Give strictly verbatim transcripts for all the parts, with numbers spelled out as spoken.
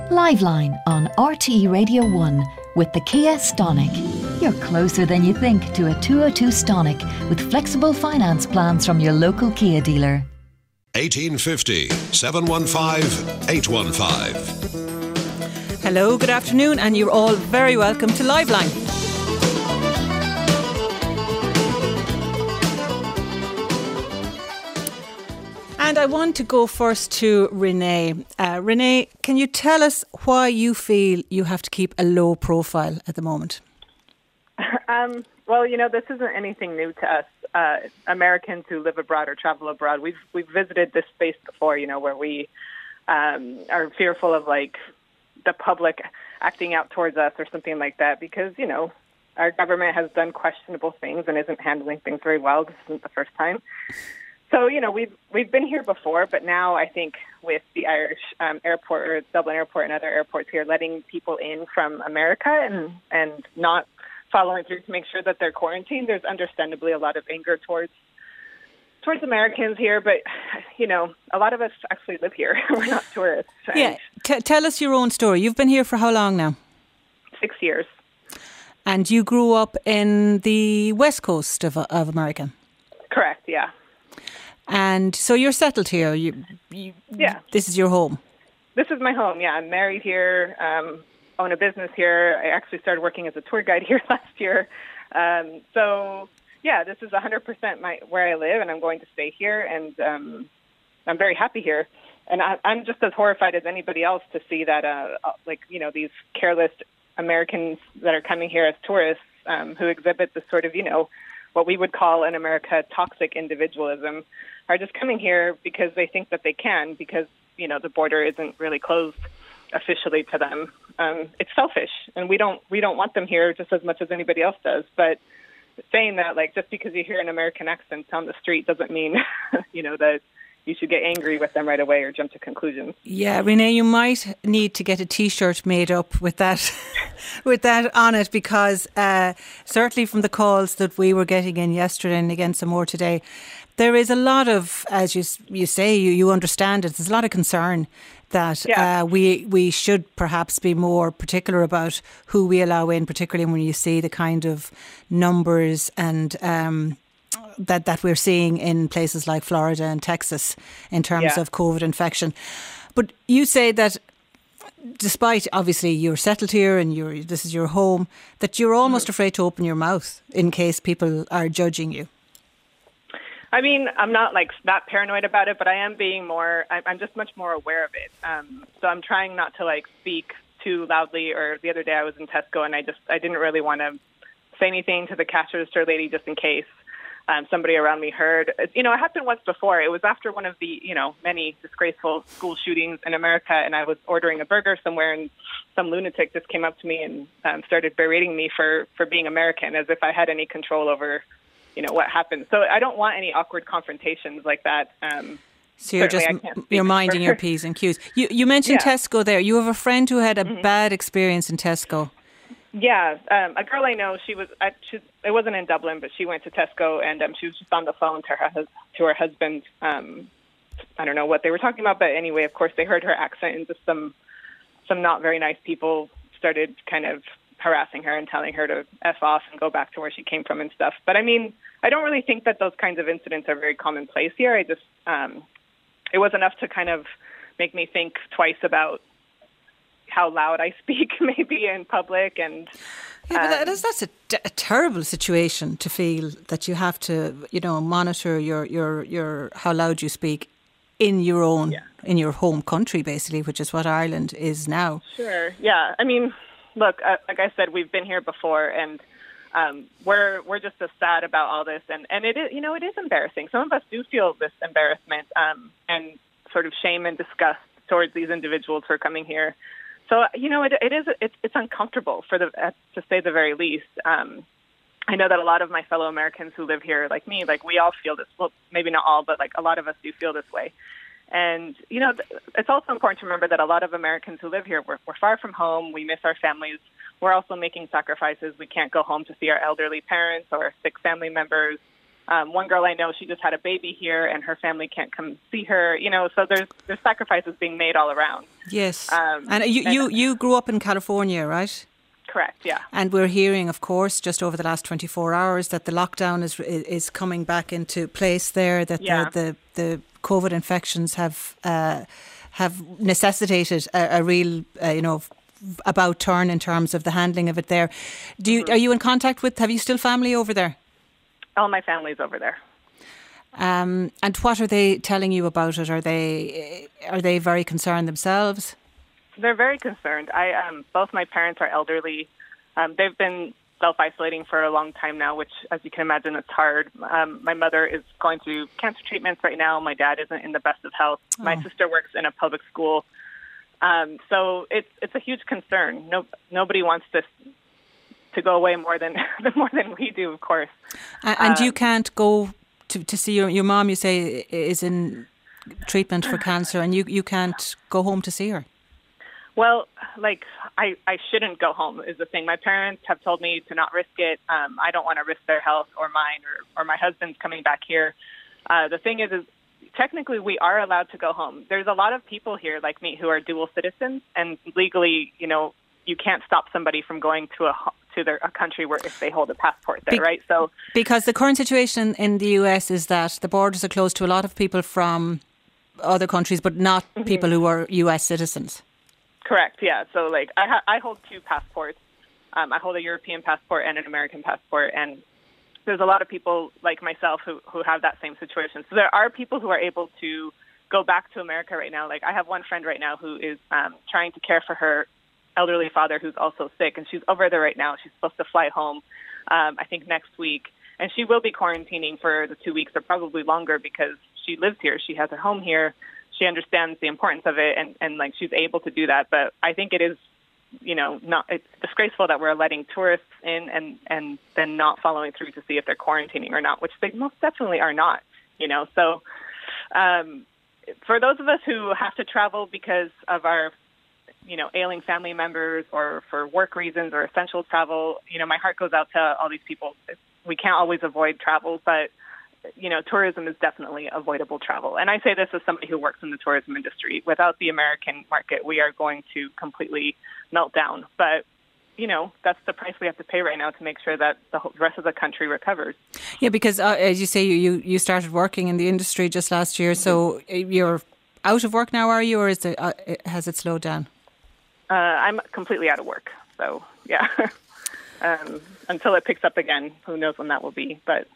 Liveline on R T E Radio one with the Kia Stonic. You're closer than you think to a two oh two Stonic with flexible finance plans from your local Kia dealer. eighteen fifty, seven one five, eight one five. Hello, good afternoon, and you're all very welcome to Liveline. And I want to go first to Renee. Uh, Renee, can you tell us why you feel you have to keep a low profile at the moment? Um, well, you know, this isn't anything new to us. Uh, Americans who live abroad or travel abroad, we've we've visited this space before, you know, where we um, are fearful of, like, the public acting out towards us or something like that because, you know, our government has done questionable things and isn't handling things very well. This isn't the first time. So, you know, we've we've been here before, but now I think with the Irish um, airport or Dublin airport and other airports here letting people in from America and, and not following through to make sure that they're quarantined, there's understandably a lot of anger towards towards Americans here. But, you know, a lot of us actually live here. We're not tourists. Yeah. T- tell us your own story. You've been here for how long now? Six years. And you grew up in the west coast of, of America? Correct, yeah. And so you're settled here. You, you, yeah. This is your home. This is my home, yeah. I'm married here, um, own a business here. I actually started working as a tour guide here last year. Um, so, yeah, this is one hundred percent my, where I live, and I'm going to stay here. And um, I'm very happy here. And I, I'm just as horrified as anybody else to see that, uh, like, you know, these careless Americans that are coming here as tourists um, who exhibit this sort of, you know, what we would call in America toxic individualism, are just coming here because they think that they can, because, you know, the border isn't really closed officially to them. Um, it's selfish, and we don't we don't want them here just as much as anybody else does. But saying that, like, just because you hear an American accent on the street doesn't mean, you know, that you should get angry with them right away or jump to conclusions. Yeah, Renee, you might need to get a T-shirt made up with that with that on it, because uh, certainly from the calls that we were getting in yesterday and again some more today, there is a lot of, as you you say, you, you understand it, there's a lot of concern that yeah. uh, we we should perhaps be more particular about who we allow in, particularly when you see the kind of numbers and um, that, that we're seeing in places like Florida and Texas in terms yeah. of COVID infection. But you say that despite, obviously, you're settled here and you're this is your home, that you're almost mm. afraid to open your mouth in case people are judging you. I mean, I'm not like that paranoid about it, but I am being more, I'm just much more aware of it. Um, so I'm trying not to like speak too loudly. Or the other day I was in Tesco and I just, I didn't really want to say anything to the cash register lady just in case um, somebody around me heard. You know, it happened once before. It was after one of the, you know, many disgraceful school shootings in America, and I was ordering a burger somewhere and some lunatic just came up to me and um, started berating me for, for being American, as if I had any control over you know, what happened. So I don't want any awkward confrontations like that. Um, so you're just, you're minding your P's and Q's. You, you mentioned yeah. Tesco there. You have a friend who had a mm-hmm. bad experience in Tesco. Yeah. Um, a girl I know, she was, I, she, it wasn't in Dublin, but she went to Tesco and um, she was just on the phone to her, to her husband. Um, I don't know what they were talking about, but anyway, of course they heard her accent and just some, some not very nice people started kind of harassing her and telling her to F off and go back to where she came from and stuff. But I mean, I don't really think that those kinds of incidents are very commonplace here. I just, um, it was enough to kind of make me think twice about how loud I speak maybe in public. And yeah, but that is, that's a, a terrible situation to feel that you have to, you know, monitor your, your, your, how loud you speak in your own, yeah. in your home country, basically, which is what Ireland is now. Sure. Yeah. I mean, look, uh, like I said, we've been here before, and um, we're we're just as sad about all this, and, and it is, you know, it is embarrassing. Some of us do feel this embarrassment um, and sort of shame and disgust towards these individuals who are coming here. So, you know, it it is it's it's uncomfortable for the uh, to say the very least. Um, I know that a lot of my fellow Americans who live here, like me, like we all feel this. Well, maybe not all, but like a lot of us do feel this way. And, you know, it's also important to remember that a lot of Americans who live here, we're, we're far from home. We miss our families. We're also making sacrifices. We can't go home to see our elderly parents or sick family members. Um, one girl I know, she just had a baby here, and her family can't come see her. You know, so there's there's sacrifices being made all around. Yes, um, and you, and you you grew up in California, right? Correct. Yeah. And we're hearing, of course, just over the last twenty-four hours, that the lockdown is is coming back into place there. That yeah. the, the the COVID infections have uh, have necessitated a, a real, uh, you know, about turn in terms of the handling of it there. Do you mm-hmm. are you in contact with? Have you still family over there? All my family's over there. Um, and what are they telling you about it? Are they are they very concerned themselves? They're very concerned. I um, both my parents are elderly. Um, they've been self-isolating for a long time now, which, as you can imagine, it's hard. Um, my mother is going through cancer treatments right now. My dad isn't in the best of health. Oh. My sister works in a public school. Um, so it's it's a huge concern. No, nobody wants this to go away more than more than we do, of course. And, and um, you can't go to, to see your your mom. You say is in treatment for cancer, and you, you can't go home to see her. Well, like, I, I shouldn't go home is the thing. My parents have told me to not risk it. Um, I don't want to risk their health or mine or, or my husband's coming back here. Uh, the thing is, is, technically we are allowed to go home. There's a lot of people here like me who are dual citizens, and legally, you know, you can't stop somebody from going to a to their a country where if they hold a passport there, Be- right? So because the current situation in the U S is that the borders are closed to a lot of people from other countries, but not mm-hmm. people who are U S citizens. Correct. Yeah. So, like, I ha- I hold two passports. Um, I hold a European passport and an American passport, and there's a lot of people like myself who, who have that same situation. So there are people who are able to go back to America right now. Like, I have one friend right now who is um, trying to care for her elderly father who's also sick, and she's over there right now. She's supposed to fly home, um, I think, next week, and she will be quarantining for the two weeks or probably longer because she lives here. She has her home here. She understands the importance of it, and, and like she's able to do that. But I think it is, you know, not it's disgraceful that we're letting tourists in and, and then not following through to see if they're quarantining or not, which they most definitely are not, you know. So um, for those of us who have to travel because of our, you know, ailing family members or for work reasons or essential travel, you know, my heart goes out to all these people. We can't always avoid travel, but you know, tourism is definitely avoidable travel. And I say this as somebody who works in the tourism industry. Without the American market, we are going to completely melt down. But, you know, that's the price we have to pay right now to make sure that the whole, rest of the country recovers. Yeah, because uh, as you say, you, you started working in the industry just last year. So you're out of work now, are you? Or is it, uh, has it slowed down? Uh, I'm completely out of work. So, yeah. um, until it picks up again, who knows when that will be. But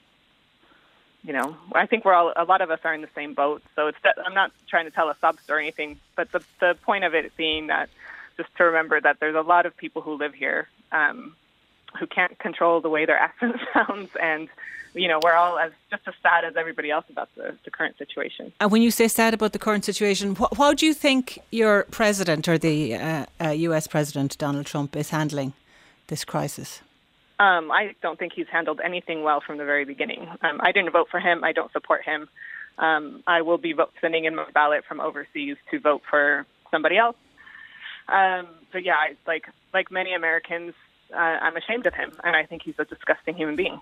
you know, I think we're all, a lot of us are in the same boat. So it's, I'm not trying to tell a sob story or anything, but the the point of it being that just to remember that there's a lot of people who live here um, who can't control the way their accent sounds. And, you know, we're all as just as sad as everybody else about the, the current situation. And when you say sad about the current situation, wh- how do you think your president or the uh, uh, U S President, Donald Trump, is handling this crisis? Um, I don't think he's handled anything well from the very beginning. Um, I didn't vote for him. I don't support him. Um, I will be vote, sending in my ballot from overseas to vote for somebody else. Um, but yeah, I, like like many Americans, uh, I'm ashamed of him, and I think he's a disgusting human being.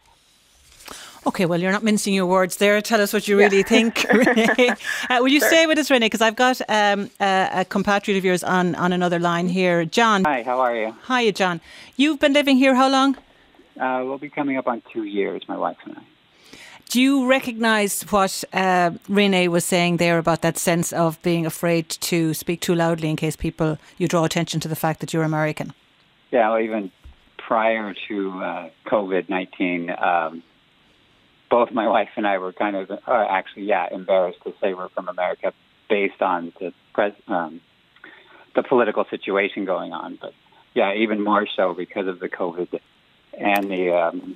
Okay, well, you're not mincing your words there. Tell us what you really yeah. think, Renee. Uh, will you sure. stay with us, Renee? Because I've got um, a, a compatriot of yours on, on another line here. John. Hi, how are you? Hiya, John. You've been living here how long? Uh, we'll be coming up on two years, my wife and I. Do you recognise what uh, Renee was saying there about that sense of being afraid to speak too loudly in case people, you draw attention to the fact that you're American? Yeah, well, even prior to uh, COVID nineteen, um, both my wife and I were kind of, uh, actually, yeah, embarrassed to say we're from America based on the pres- um, the political situation going on. But yeah, even more so because of the COVID and the um,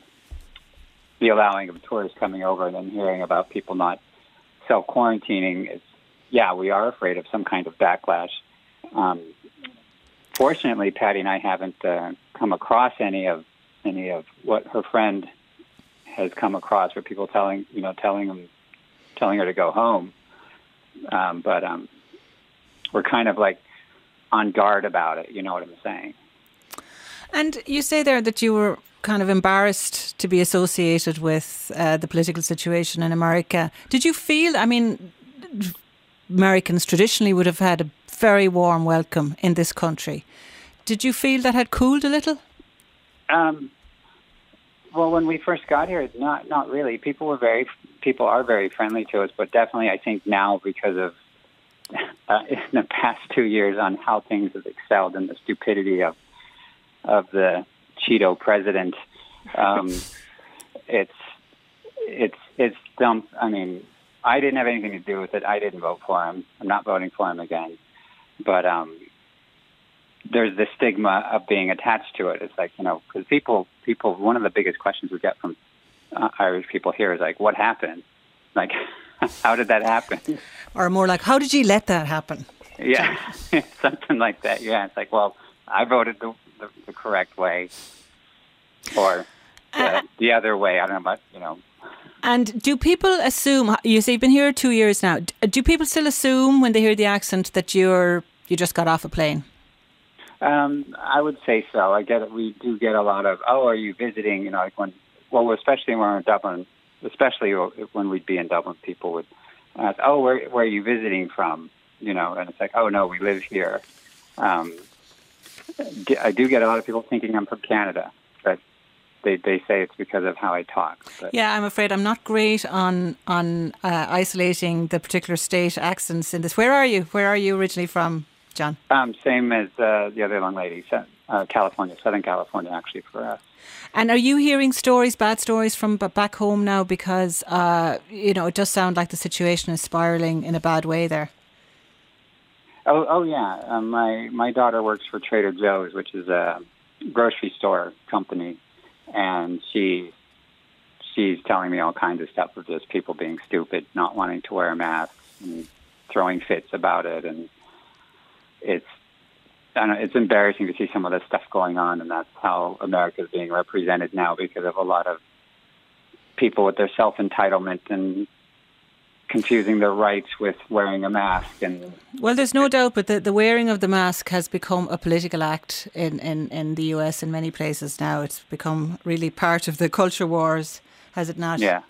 the allowing of tourists coming over and then hearing about people not self-quarantining. Is, yeah, we are afraid of some kind of backlash. Um, fortunately, Patty and I haven't uh, come across any of any of what her friend has come across, where people telling you know telling them telling her to go home. Um, but um, we're kind of like on guard about it. You know what I'm saying? And you say there that you were kind of embarrassed to be associated with uh, the political situation in America. Did you feel, I mean, Americans traditionally would have had a very warm welcome in this country. Did you feel that had cooled a little? Um, well, when we first got here, not not really. People were very, people are very friendly to us, but definitely I think now because of uh, in the past two years on how things have excelled and the stupidity of of the Cheeto president, um, it's it's it's dumb. I mean, I didn't have anything to do with it. I didn't vote for him. I'm not voting for him again. But um, there's the stigma of being attached to it. It's like, you know, because people, people, one of the biggest questions we get from uh, Irish people here is like, what happened? Like, how did that happen? Or more like, how did you let that happen? Yeah, something like that. Yeah, it's like, well, I voted the, the, the correct way, or the, uh, the other way. I don't know, but, you know. And do people assume, you say you've been here two years now, do people still assume when they hear the accent that you're you just got off a plane? Um, I would say so. I get it. We do get a lot of, oh, are you visiting? You know, like when, well, especially when we're in Dublin, especially when we'd be in Dublin, people would ask, oh, where, where are you visiting from? You know, and it's like, oh, no, we live here. Um, I do get a lot of people thinking I'm from Canada, but They they say it's because of how I talk. But. Yeah, I'm afraid I'm not great on on uh, isolating the particular state accents in this. Where are you? Where are you originally from, John? Um, same as uh, the other young lady, uh, California, Southern California, actually, for us. And are you hearing stories, bad stories from back home now? Because, uh, you know, it does sound like the situation is spiralling in a bad way there. Oh, oh yeah. Um, my, my daughter works for Trader Joe's, which is a grocery store company. And she, she's telling me all kinds of stuff of just people being stupid, not wanting to wear a mask, and throwing fits about it. And it's, I don't know, it's embarrassing to see some of this stuff going on, and that's how America is being represented now because of a lot of people with their self-entitlement and confusing their rights with wearing a mask. And well, there's no doubt, but the, the wearing of the mask has become a political act in, in, in the U S in many places now. It's become really part of the culture wars, has it not? Yeah.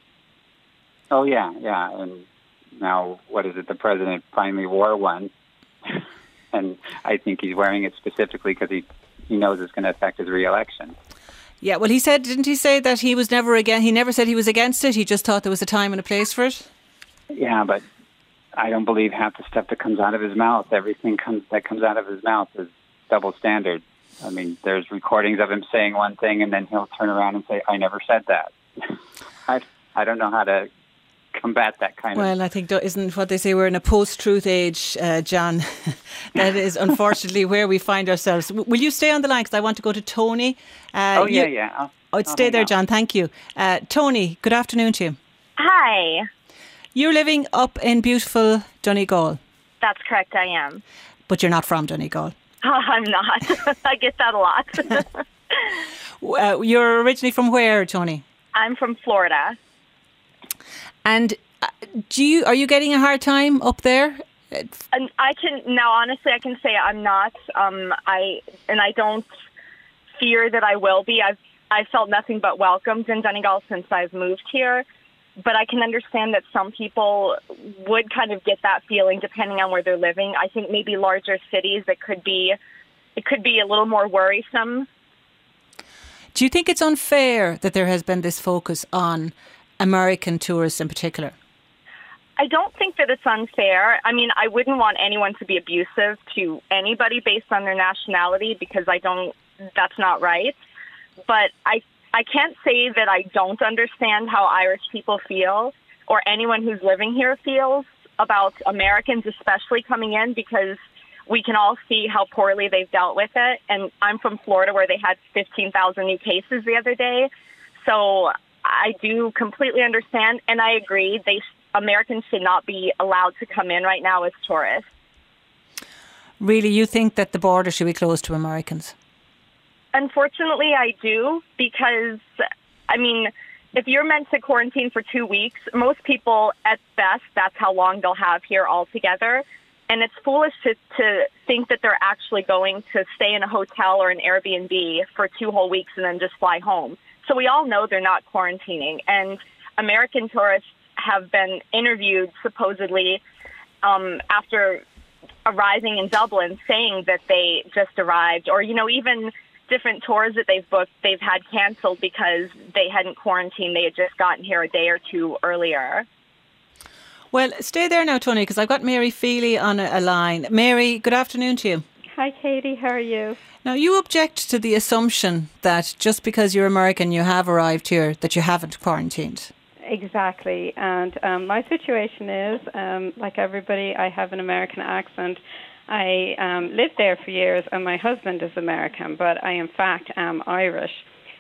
Oh, yeah, yeah. And now, what is it? The president finally wore one. And I think he's wearing it specifically because he, he knows it's going to affect his re-election. Yeah, well, he said, didn't he say that he was never again? He never said he was against it. He just thought there was a time and a place for it. Yeah, but I don't believe half the stuff that comes out of his mouth. Everything comes that comes out of his mouth is double standard. I mean, there's recordings of him saying one thing, and then he'll turn around and say, "I never said that." I I don't know how to combat that kind well, of... Well, I think, isn't what they say, we're in a post-truth age, uh, John. That is unfortunately where we find ourselves. Will you stay on the line? Because I want to go to Tony. Uh, oh, yeah, you, yeah. I'll, I'd I'll stay there, out. John. Thank you. Uh, Tony, good afternoon to you. Hi. You're living up in beautiful Donegal. That's correct, I am. But you're not from Donegal. Oh, I'm not. I get that a lot. uh, you're originally from where, Tony? I'm from Florida. And do you are you getting a hard time up there? And I can now, honestly, I can say I'm not. Um, I and I don't fear that I will be. I've I felt nothing but welcomed in Donegal since I've moved here. But I can understand that some people would kind of get that feeling depending on where they're living. I think maybe larger cities, it could be, it could be a little more worrisome. Do you think it's unfair that there has been this focus on American tourists in particular? I don't think that it's unfair. I mean, I wouldn't want anyone to be abusive to anybody based on their nationality because I don't, that's not right. But I I can't say that I don't understand how Irish people feel or anyone who's living here feels about Americans especially coming in because we can all see how poorly they've dealt with it. And I'm from Florida where they had fifteen thousand new cases the other day. So I do completely understand. And I agree, they Americans should not be allowed to come in right now as tourists. Really, you think that the border should be closed to Americans? Unfortunately, I do, because, I mean, if you're meant to quarantine for two weeks, most people, at best, that's how long they'll have here altogether. and it's foolish to, to think that they're actually going to stay in a hotel or an Airbnb for two whole weeks and then just fly home. So we all know they're not quarantining. And American tourists have been interviewed supposedly um, after arriving in Dublin saying that they just arrived, or, you know, even different tours that they've booked, they've had canceled because they hadn't quarantined. They had just gotten here a day or two earlier. Well, stay there now, Tony, because I've got Mary Feely on a, a line. Mary, good afternoon to you. Hi, Katie. How are you? Now, you object to the assumption that just because you're American, you have arrived here, that you haven't quarantined. Exactly. And um, my situation is, um, like everybody, I have an American accent. I um, lived there for years, and my husband is American, but I, in fact, am Irish.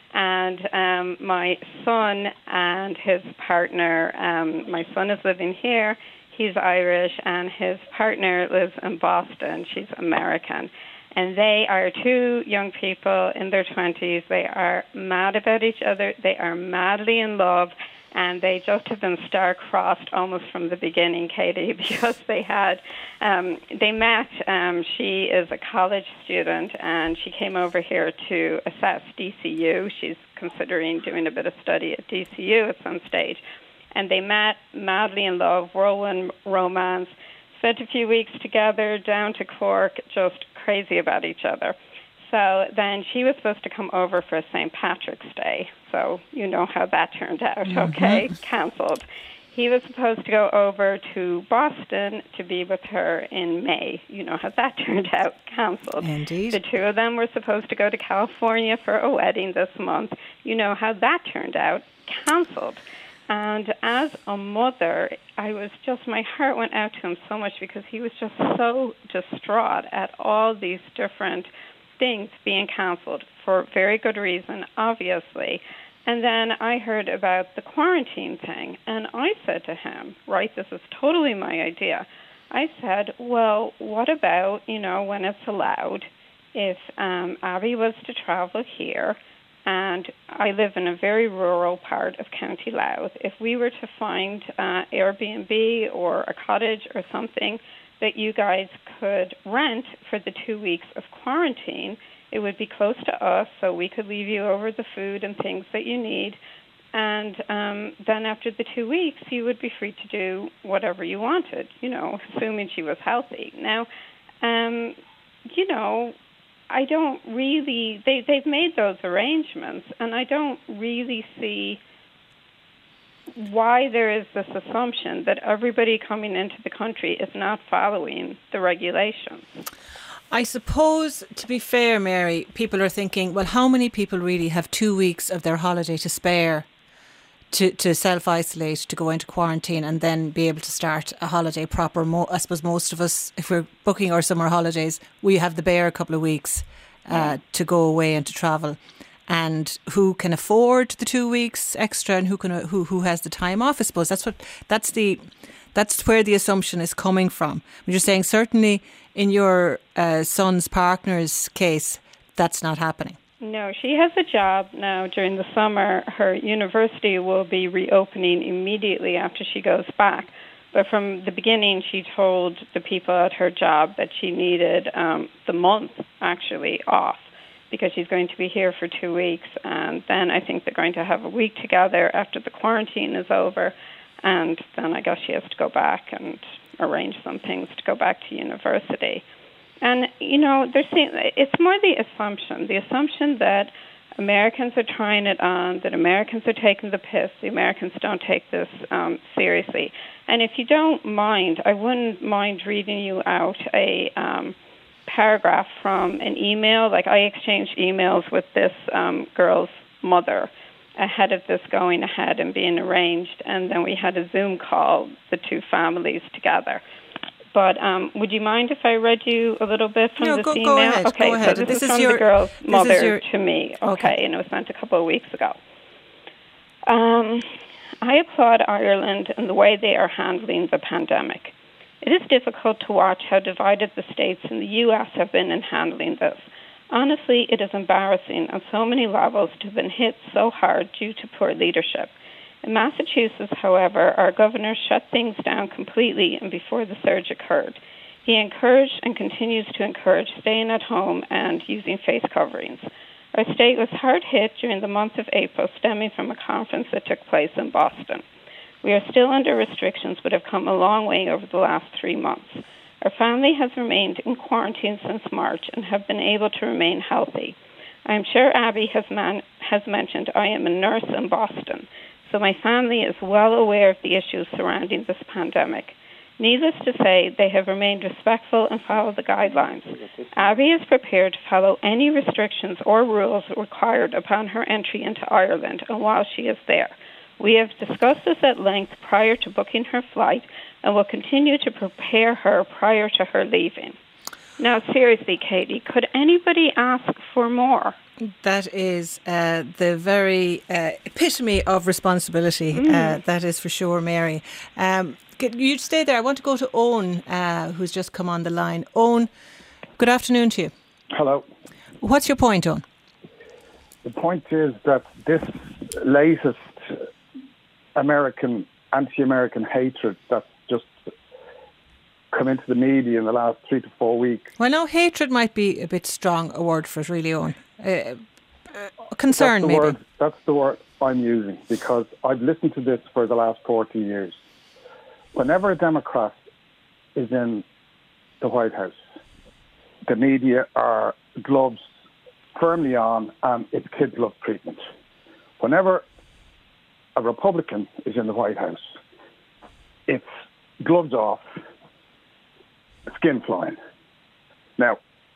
And um, my son and his partner, um, my son is living here, he's Irish, and his partner lives in Boston. She's American. And they are two young people in their twenties. They are mad about each other. They are madly in love. And they just have been star-crossed almost from the beginning, Katie, because they had, um, they met, um, she is a college student, and she came over here to assess D C U. She's considering doing a bit of study at D C U at some stage. And they met, madly in love, whirlwind romance, spent a few weeks together down to Cork, just crazy about each other. So then she was supposed to come over for Saint Patrick's Day. So you know how that turned out, mm-hmm. Okay? Cancelled. He was supposed to go over to Boston to be with her in May. You know how that turned out, cancelled. Indeed. The two of them were supposed to go to California for a wedding this month. You know how that turned out, cancelled. And as a mother, I was just, my heart went out to him so much because he was just so distraught at all these different things being canceled for very good reason, obviously. And then I heard about the quarantine thing, and I said to him, right, this is totally my idea. I said, well, what about, you know, when it's allowed, if um, Abby was to travel here, and I live in a very rural part of County Louth, if we were to find uh, Airbnb or a cottage or something that you guys could rent for the two weeks of quarantine, it would be close to us, so we could leave you over the food and things that you need. And um, then after the two weeks, you would be free to do whatever you wanted, you know, assuming she was healthy. Now, um, you know, I don't really, they, they've made those arrangements, and I don't really see why there is this assumption that everybody coming into the country is not following the regulations. I suppose, to be fair, Mary, people are thinking, well, how many people really have two weeks of their holiday to spare to, to self-isolate, to go into quarantine and then be able to start a holiday proper? Mo- I suppose most of us, if we're booking our summer holidays, we have the bare couple of weeks uh, yeah. to go away and to travel. And who can afford the two weeks extra, and who can who who has the time off? I suppose that's what that's the that's where the assumption is coming from. I'm just saying, certainly in your uh, son's partner's case, that's not happening. No, she has a job now during the summer. Her university will be reopening immediately after she goes back. But from the beginning, she told the people at her job that she needed um, the month actually off, because she's going to be here for two weeks, and then I think they're going to have a week together after the quarantine is over, and then I guess she has to go back and arrange some things to go back to university. And, you know, they're saying, it's more the assumption, the assumption that Americans are trying it on, that Americans are taking the piss, the Americans don't take this um, seriously. And if you don't mind, I wouldn't mind reading you out a Um, paragraph from an email. Like, I exchanged emails with this um, girl's mother ahead of this going ahead and being arranged, and then we had a Zoom call, the two families together. But um, would you mind if I read you a little bit from no, this go, email? Go ahead, okay, go ahead. So this, this is, is from your, the girl's mother your, to me, okay, okay, and it was sent a couple of weeks ago. Um, I applaud Ireland and the way they are handling the pandemic. It is difficult to watch how divided the states and the U S have been in handling this. Honestly, it is embarrassing on so many levels to have been hit so hard due to poor leadership. In Massachusetts, however, our governor shut things down completely and before the surge occurred. He encouraged and continues to encourage staying at home and using face coverings. Our state was hard hit during the month of April, stemming from a conference that took place in Boston. We are still under restrictions, but have come a long way over the last three months. Our family has remained in quarantine since March and have been able to remain healthy. I am sure Abby has, man- has mentioned I am a nurse in Boston, so my family is well aware of the issues surrounding this pandemic. Needless to say, they have remained respectful and followed the guidelines. Abby is prepared to follow any restrictions or rules required upon her entry into Ireland and while she is there. We have discussed this at length prior to booking her flight and will continue to prepare her prior to her leaving. Now, seriously, Katie, could anybody ask for more? That is uh, the very uh, epitome of responsibility. Mm. Uh, that is for sure, Mary. Um, you stay there. I want to go to Owen, uh, who's just come on the line. Owen, good afternoon to you. Hello. What's your point, Owen? The point is that this latest American, anti-American hatred that's just come into the media in the last three to four weeks. Well, now, hatred might be a bit strong a word for it, really, Owen. Uh, uh, concern, that's the maybe. Word, that's the word I'm using, because I've listened to this for the last forty years. Whenever a Democrat is in the White House, the media are gloves firmly on and it's kid glove treatment. Whenever a Republican is in the White House, it's gloves off, skin flying. Now,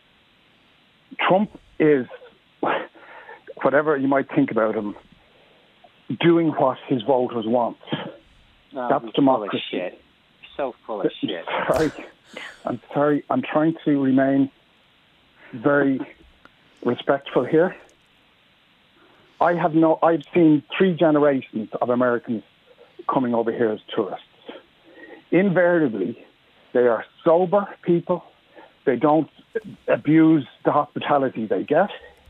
Trump is, whatever you might think about him, doing what his voters want. Oh, That's democracy. Full of shit. So full of shit. Sorry. I'm sorry. I'm trying to remain very respectful here. I have no. I've seen three generations of Americans coming over here as tourists. Invariably, they are sober people. They don't abuse the hospitality they get.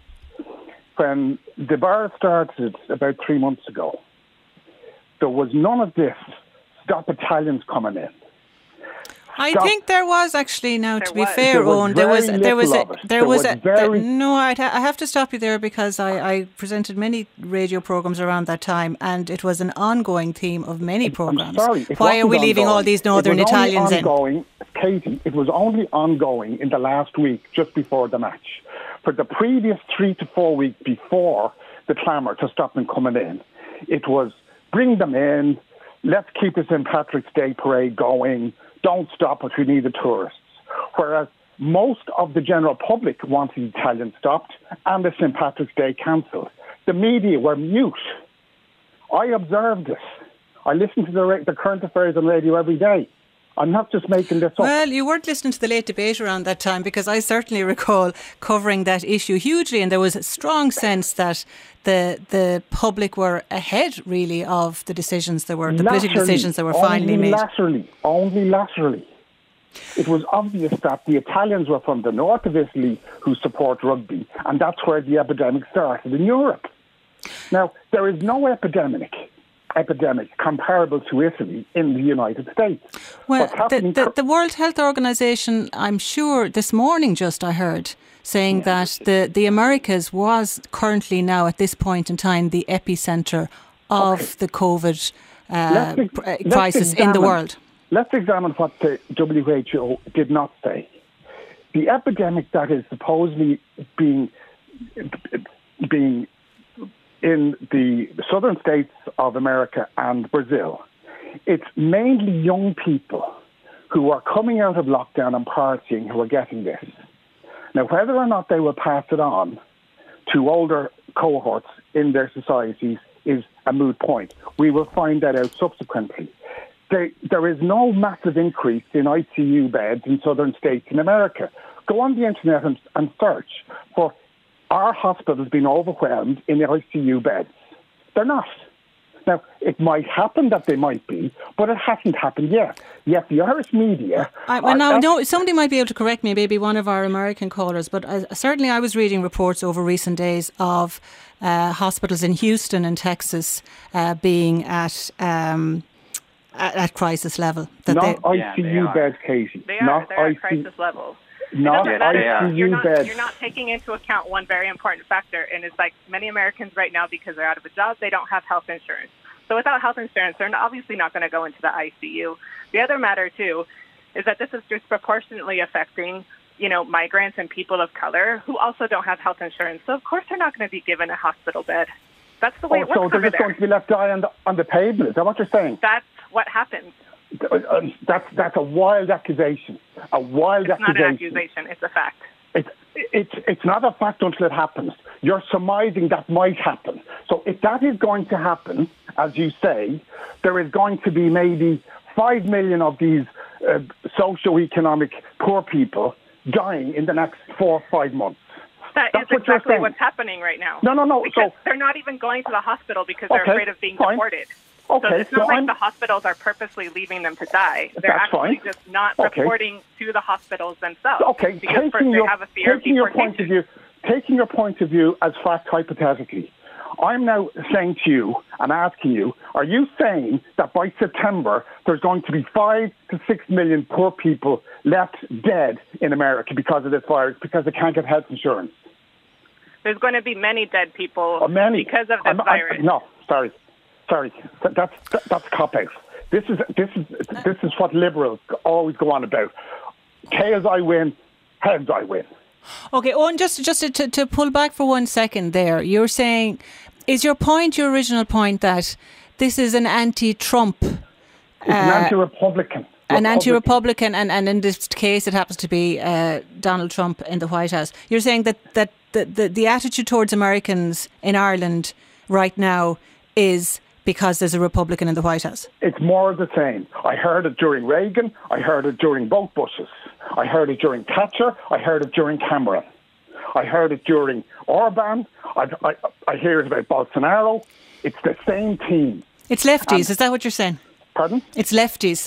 When the bar started about three months ago, there was none of this stop Italians coming in. I Stop. think there was actually now. There To be was. fair, There was Owen, there was very there was little a, of it. there There was was a very- there- no. I'd ha- I have to stop you there because I, I presented many radio programs around that time, and it was an ongoing theme of many programs. I'm sorry. It Why are wasn't we leaving ongoing. all these northern It was only Italians in? ongoing, Katie, it was only ongoing in the last week, just before the match. For the previous three to four weeks before the clamour to stop them coming in, it was bring them in, let's keep the Saint Patrick's Day parade going, don't stop us, we need the tourists. Whereas most of the general public wanted Italians stopped and the Saint Patrick's Day cancelled. The media were mute. I observed this. I listen to the, ra- the current affairs on radio every day. I'm not just making this up. Well, you weren't listening to the late debate around that time, because I certainly recall covering that issue hugely, and there was a strong sense that the the public were ahead, really, of the decisions that were the laterally, political decisions that were finally only made. Laterally, only laterally. It was obvious that the Italians were from the north of Italy who support rugby, and that's where the epidemic started in Europe. Now, there is no epidemic epidemic comparable to Italy in the United States. Well, the, the, the World Health Organization, I'm sure this morning just I heard saying yeah. that the, the Americas was currently now at this point in time the epicentre of okay. the COVID uh, let's, crisis let's examine, in the world. Let's examine what the W H O did not say. The epidemic that is supposedly being being in the southern states of America and Brazil, it's mainly young people who are coming out of lockdown and partying who are getting this. Now, whether or not they will pass it on to older cohorts in their societies is a moot point. We will find that out subsequently. There, there is no massive increase in I C U beds in southern states in America. Go on the internet and, and search for our hospitals being overwhelmed in the I C U beds. They're not. Now, it might happen that they might be, but it hasn't happened yet. Yet the Irish media... I, well, now, no, somebody might be able to correct me, maybe one of our American callers, but I, certainly I was reading reports over recent days of uh, hospitals in Houston and Texas uh, being at... Um, at, at crisis level. That not they, I C U yeah, beds, Katie. They are. Not They're I C U. at crisis levels. Not I C U you're not, beds. You're not taking into account one very important factor, and it's like many Americans right now, because they're out of a job, they don't have health insurance. So without health insurance, they're obviously not going to go into the I C U. The other matter, too, is that this is disproportionately affecting, you know, migrants and people of color who also don't have health insurance. So, of course, they're not going to be given a hospital bed. That's the way oh, it works so they're over just there. going to be left dying on the, on the pavement. Is that what you're saying? That's what happens. That's that's a wild accusation. A wild it's accusation. It's not an accusation. It's a fact. It's it's it's not a fact until it happens. You're surmising that might happen. So if that is going to happen, as you say, there is going to be maybe five million of these uh, socio-economic poor people dying in the next four or five months. That That's is what exactly what's happening right now. No, no, no. Because so they're not even going to the hospital because they're okay, afraid of being fine. deported. Okay, so it's not so like I'm, the hospitals are purposely leaving them to die. They're that's actually fine. just not okay. reporting to the hospitals themselves. Okay, because taking they your, have a fear taking of your point of view, taking your point of view as fact hypothetically, I'm now saying to you and asking you, are you saying that by September there's going to be five to six million poor people left dead in America because of this virus, because they can't get health insurance? There's going to be many dead people oh, many. because of this I'm, virus. I'm, no, sorry, sorry, that, that's that, that's cop out. This is this is this is what liberals always go on about. Tails I win, heads I win. Okay, Owen, just just to, to pull back for one second there, you're saying, is your point, your original point, that this is an anti-Trump? It's uh, an anti-Republican. An anti-Republican, and, and in this case it happens to be uh, Donald Trump in the White House. You're saying that, that the, the, the attitude towards Americans in Ireland right now is because there's a Republican in the White House? It's more of the same. I heard it during Reagan. I heard it during both Bushes. I heard it during Thatcher. I heard it during Cameron. I heard it during Orban. I, I, I hear it about Bolsonaro. It's the same team. It's lefties, and, is that what you're saying? Pardon? It's lefties.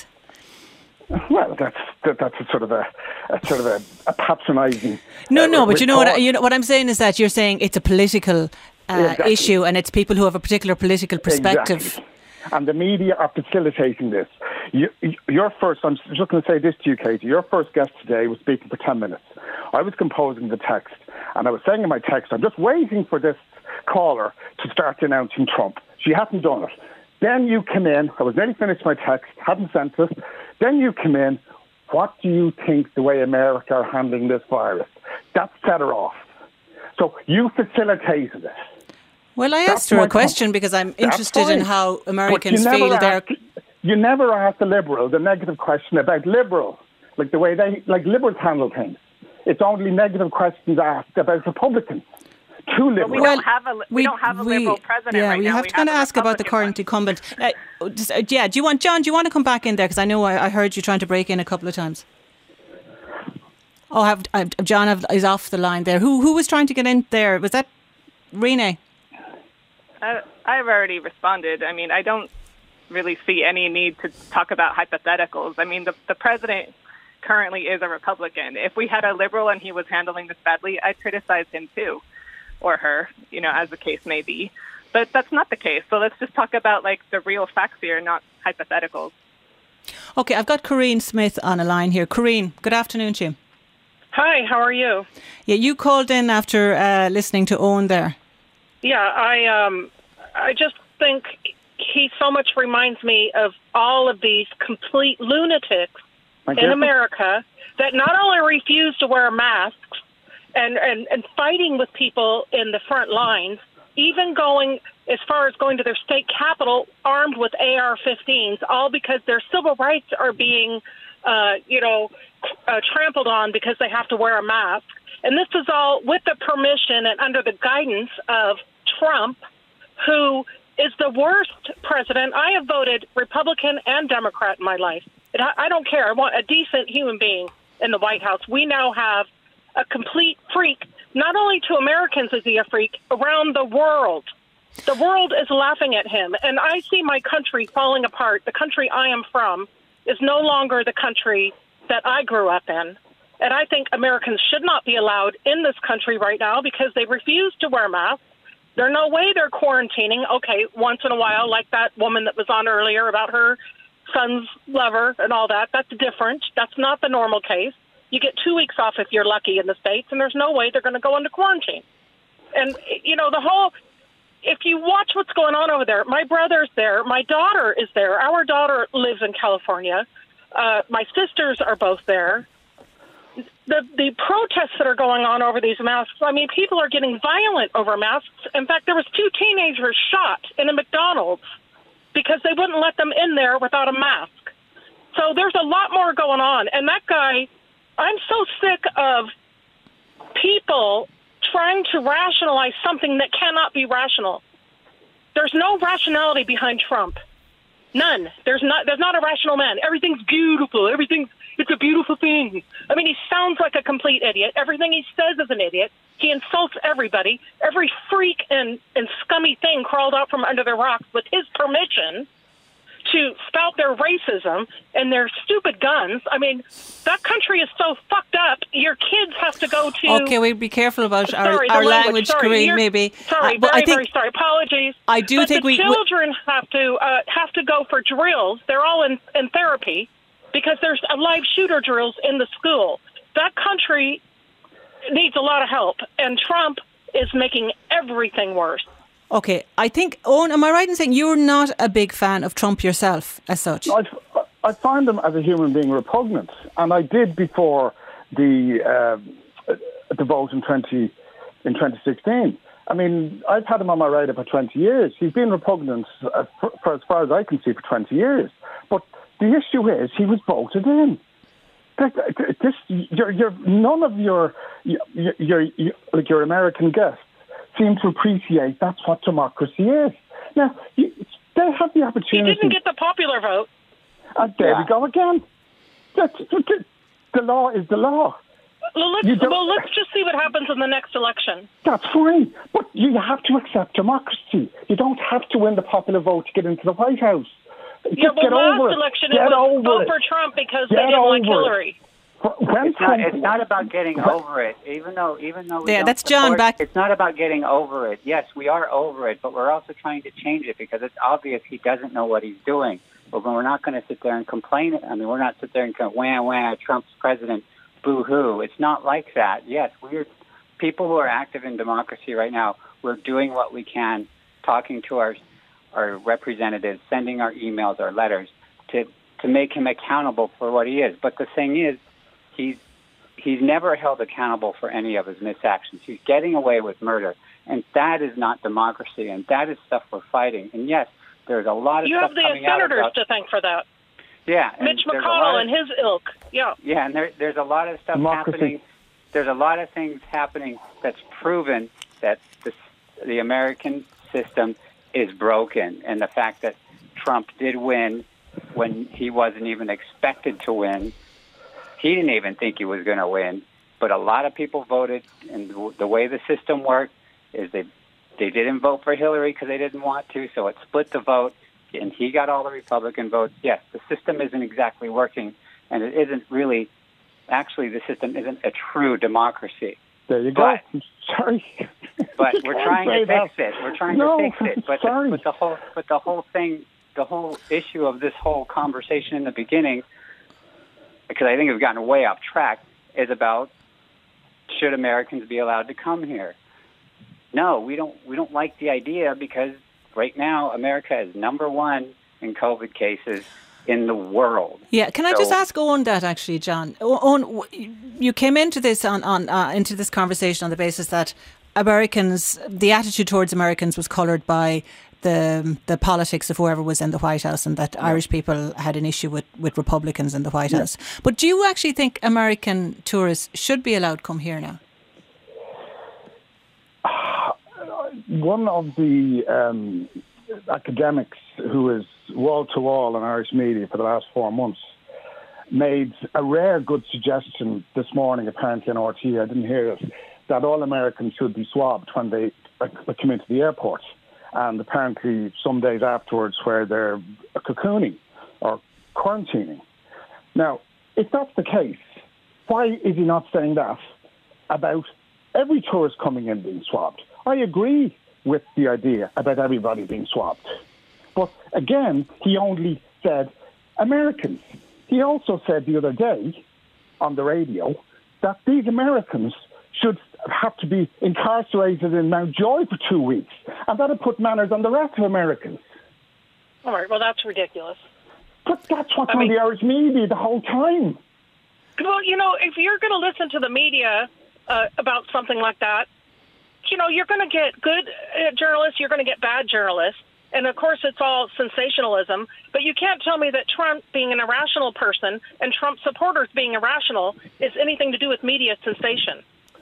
Well, that's that, that's a sort of a, a sort of a, a patronising. No, uh, no, but you know retort. what? You know what I'm saying is that you're saying it's a political uh, exactly. issue, and it's people who have a particular political perspective. Exactly. And the media are facilitating this. You, your first, I'm just going to say this to you, Katie. Your first guest today was speaking for ten minutes. I was composing the text, and I was saying in my text, I'm just waiting for this caller to start denouncing Trump. She hasn't done it. Then you come in. I was nearly finished my text, hadn't sent it. Then you come in. What do you think the way America are handling this virus? That set her off. So you facilitated it. Well, I That's asked her a question com- because I'm interested in how Americans feel ask, they're... You never ask the Liberal the negative question about Liberal, like the way they, like Liberals handle things. It's only negative questions asked about Republicans. Too liberal. But we well, don't have a we, we don't have a we, liberal president yeah, right we now. have we to kind of ask about the Republican current incumbent. Uh, just, uh, yeah, do you want John? Do you want to come back in there? Because I know I, I heard you trying to break in a couple of times. Oh, have, uh, John have, is off the line there. Who who was trying to get in there? Was that Renee? Uh, I've already responded. I mean, I don't really see any need to talk about hypotheticals. I mean, the the president currently is a Republican. If we had a liberal and he was handling this badly, I'd criticize him too. Or her, you know, as the case may be. But that's not the case. So let's just talk about, like, the real facts here, not hypotheticals. Okay, I've got Corinne Smith on a line here. Corinne, good afternoon to you. Hi, how are you? Yeah, you called in after uh, listening to Owen there. Yeah, I um, I just think he so much reminds me of all of these complete lunatics Thank in you. America that not only refuse to wear masks, And, and, and fighting with people in the front lines, even going as far as going to their state capitol armed with A R fifteens, all because their civil rights are being, uh, you know, uh, trampled on because they have to wear a mask. And this is all with the permission and under the guidance of Trump, who is the worst president. I have voted Republican and Democrat in my life. It, I don't care. I want a decent human being in the White House. We now have a complete freak. Not only to Americans is he a freak, around the world. The world is laughing at him. And I see my country falling apart. The country I am from is no longer the country that I grew up in. And I think Americans should not be allowed in this country right now because they refuse to wear masks. There's no way they're quarantining. Okay, once in a while, like that woman that was on earlier about her son's lover and all that. That's different. That's not the normal case. You get two weeks off if you're lucky in the States, and there's no way they're going to go into quarantine. And, you know, the whole, if you watch what's going on over there, my brother's there, my daughter is there, our daughter lives in California, uh, my sisters are both there. The the protests that are going on over these masks, I mean, people are getting violent over masks. In fact, there was two teenagers shot in a McDonald's because they wouldn't let them in there without a mask. So there's a lot more going on. And that guy, I'm so sick of people trying to rationalize something that cannot be rational. There's no rationality behind Trump. None. There's not there's not a rational man. Everything's beautiful. Everything's it's a beautiful thing. I mean, he sounds like a complete idiot. Everything he says is an idiot. He insults everybody. Every freak and, and scummy thing crawled out from under the rocks with his permission to spout their racism and their stupid guns. I mean, that country is so fucked up. Your kids have to go to... Okay, we'll be careful about our, sorry, our language, language, sorry, Corinne, maybe. Sorry, uh, but very, I think, very sorry. Apologies. I do but think the we... children have to uh, have to go for drills. They're all in, in therapy because there's a live shooter drills in the school. That country needs a lot of help, and Trump is making everything worse. Okay, I think, Owen, am I right in saying you're not a big fan of Trump yourself as such? I, I find him as a human being repugnant, and I did before the uh, the vote in twenty in twenty sixteen. I mean, I've had him on my radar for twenty years. He's been repugnant uh, for, for as far as I can see for twenty years. But the issue is he was voted in. This, you're, you're, none of your your, your your like your American guests seem to appreciate that's what democracy is. Now, you, they have the opportunity. He didn't get the popular vote. And there yeah. we go again. That's, the, the law is the law. Well let's, well, let's just see what happens in the next election. That's fine, but you have to accept democracy. You don't have to win the popular vote to get into the White House. Just yeah, well, get last over election it. it Get was over vote it. for Trump because Get they didn't like over Hillary. When It's not, it's not about getting over it, even though even though we Yeah, don't that's John support, back. It's not about getting over it. Yes, we are over it, but we're also trying to change it because it's obvious he doesn't know what he's doing. But we're not going to sit there and complain. I mean, we're not sit there and go, wah, wah, Trump's president, boo-hoo. It's not like that. Yes, we're people who are active in democracy right now. We're doing what we can, talking to our our representatives, sending our emails, our letters, to to make him accountable for what he is. But the thing is, he's he's never held accountable for any of his misactions. He's getting away with murder, and that is not democracy, and that is stuff we're fighting. And yes, there's a lot of you stuff have the coming out senators about, to thank for that. Yeah, Mitch and McConnell of, and his ilk. Yeah, yeah, and there, there's a lot of stuff Democracy. happening. There's a lot of things happening that's proven that the the American system is broken, and the fact that Trump did win when he wasn't even expected to win. He didn't even think he was going to win, but a lot of people voted, and the way the system worked is they they didn't vote for Hillary because they didn't want to, so it split the vote, and he got all the Republican votes. Yes, the system isn't exactly working, and it isn't really, actually the system isn't a true democracy. There you go. But, sorry. But we're trying to that. fix it. We're trying no, to fix it. But sorry. the, but the whole but the whole thing, the whole issue of this whole conversation in the beginning, because I think we've gotten way off track, is about should Americans be allowed to come here? No, we don't. We don't like the idea because right now America is number one in COVID cases in the world. Yeah, can I so, just ask Owen that actually, John? Owen, you came into this on, on uh, into this conversation on the basis that Americans, the attitude towards Americans was coloured by the the politics of whoever was in the White House, and that yeah. Irish people had an issue with, with Republicans in the White yeah. House. But do you actually think American tourists should be allowed to come here now? One of the um, academics who is wall-to-wall in Irish media for the last four months made a rare good suggestion this morning, apparently on R T E, I didn't hear it, that all Americans should be swabbed when they come into the airport. And apparently some days afterwards where they're cocooning or quarantining. Now, if that's the case, why is he not saying that about every tourist coming in being swabbed? I agree with the idea about everybody being swabbed. But again, he only said Americans. He also said the other day on the radio that these Americans should have to be incarcerated in Mountjoy for two weeks, and that would put manners on the rest of Americans. All right, well, that's ridiculous. But that's what's I on mean, the Irish media the whole time. Well, you know, if you're going to listen to the media uh, about something like that, you know, you're going to get good uh, journalists, you're going to get bad journalists. And, of course, it's all sensationalism. But you can't tell me that Trump being an irrational person and Trump supporters being irrational is anything to do with media sensation.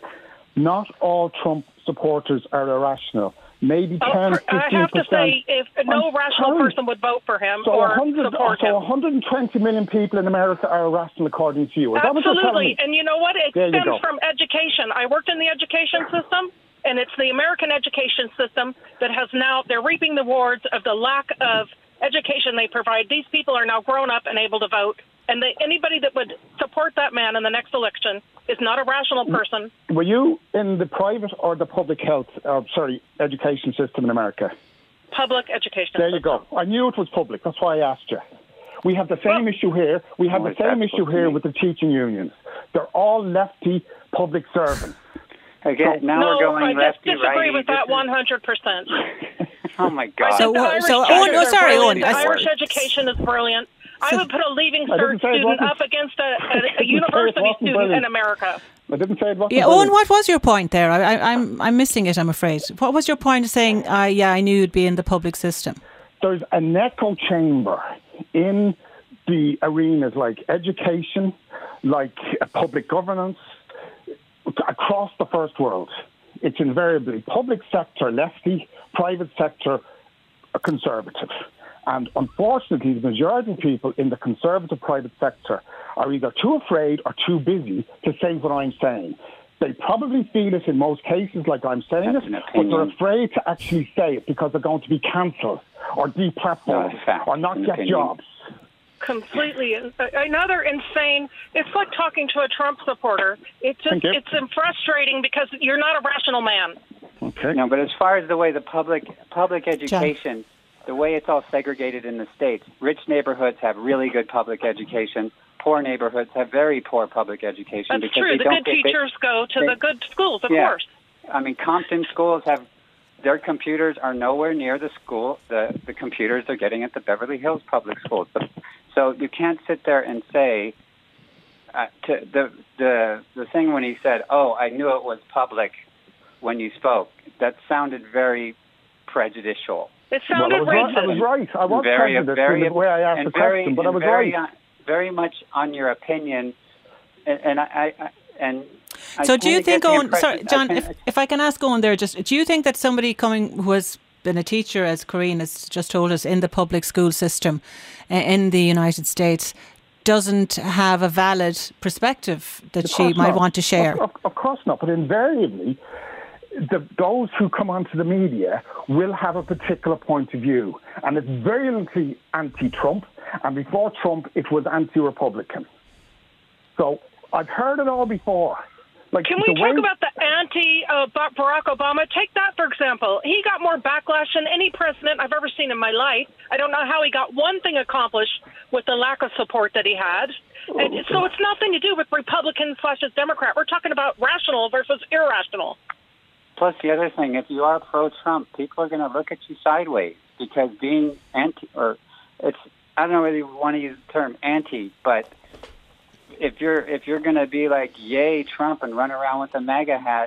Not all Trump supporters are irrational. Maybe oh, ten, fifteen percent. I have to say, if no I'm rational sorry. person would vote for him so or one hundred, support so him. one hundred twenty million people in America are irrational, according to you. Is that what you're telling Absolutely. me? And you know what? It There you stems go. from education. I worked in the education system, and it's the American education system that has now, they're reaping the rewards of the lack of education they provide. These people are now grown up and able to vote. And they, anybody that would support that man in the next election is not a rational person. Were you in the private or the public health, uh, sorry, education system in America? Public education There system. you go. I knew it was public. That's why I asked you. We have the same Well, issue here. We have Oh, the same that's issue what here you with the teaching unions. They're all lefty public servants. Again, now no, we're going I just lefty, disagree righty. with that This is- one hundred percent. Oh, my God. I So, think the uh, Irish so, teachers Owen- oh, are sorry, brilliant. Owen, The I- Irish education is brilliant. I would put a Leaving I Cert didn't say it student wasn't. up against a, a, I a didn't say it university wasn't student brilliant. in America. I didn't say it wasn't. Yeah, brilliant. Owen, what was your point there? I, I, I'm I'm missing it, I'm afraid. What was your point of saying, uh, yeah, I knew you'd be in the public system? There's an echo chamber in the arenas like education, like uh, public governance, across the first world. It's invariably public sector lefty, private sector conservative. And unfortunately, the majority of people in the conservative private sector are either too afraid or too busy to say what I'm saying. They probably feel it in most cases, like I'm saying That's it, an but they're opinion. afraid to actually say it because they're going to be cancelled or No, deplatformed it's fact. or not An get opinion. jobs. Completely. Another insane. It's like talking to a Trump supporter. It's just, Thank you. it's frustrating because you're not a rational man. Okay. No, but as far as the way the public public education, the way it's all segregated in the states, rich neighborhoods have really good public education. Poor neighborhoods have very poor public education. That's because true. they The don't good get- they- teachers go to they- the good schools, of Yeah. course. I mean, Compton schools have their computers are nowhere near the school the the computers they're getting at the Beverly Hills public schools. But, so you can't sit there and say uh, to the the the thing when he said, "Oh, I knew it was public," when you spoke. That sounded very prejudicial. It Well, sounded I was right. I racist. was right. I was very, prejudiced very, in the way I asked and the very, question, but I and was very, right. on, very much on your opinion, and, and I, I and. I So do you kinda think, get the Owen, sorry, impression- John, I if, kinda- if I can ask Owen there, just do you think that somebody coming who has been a teacher, as Corinne has just told us, in the public school system uh, in the United States doesn't have a valid perspective that Of she course might not. want to share? Of, of, of course not, but invariably, the, those who come onto the media will have a particular point of view, and it's virulently anti-Trump, and before Trump, it was anti-Republican. So I've heard it all before. Like, Can we the talk way- about the anti-Barack Obama? Take that, for example. He got more backlash than any president I've ever seen in my life. I don't know how he got one thing accomplished with the lack of support that he had. And so it's nothing to do with Republican slash Democrat. We're talking about rational versus irrational. Plus, the other thing, if you are pro-Trump, people are going to look at you sideways because being anti, or it's, I don't know whether you want to use the term anti, but if you're if you're going to be like, yay, Trump, and run around with a MAGA hat,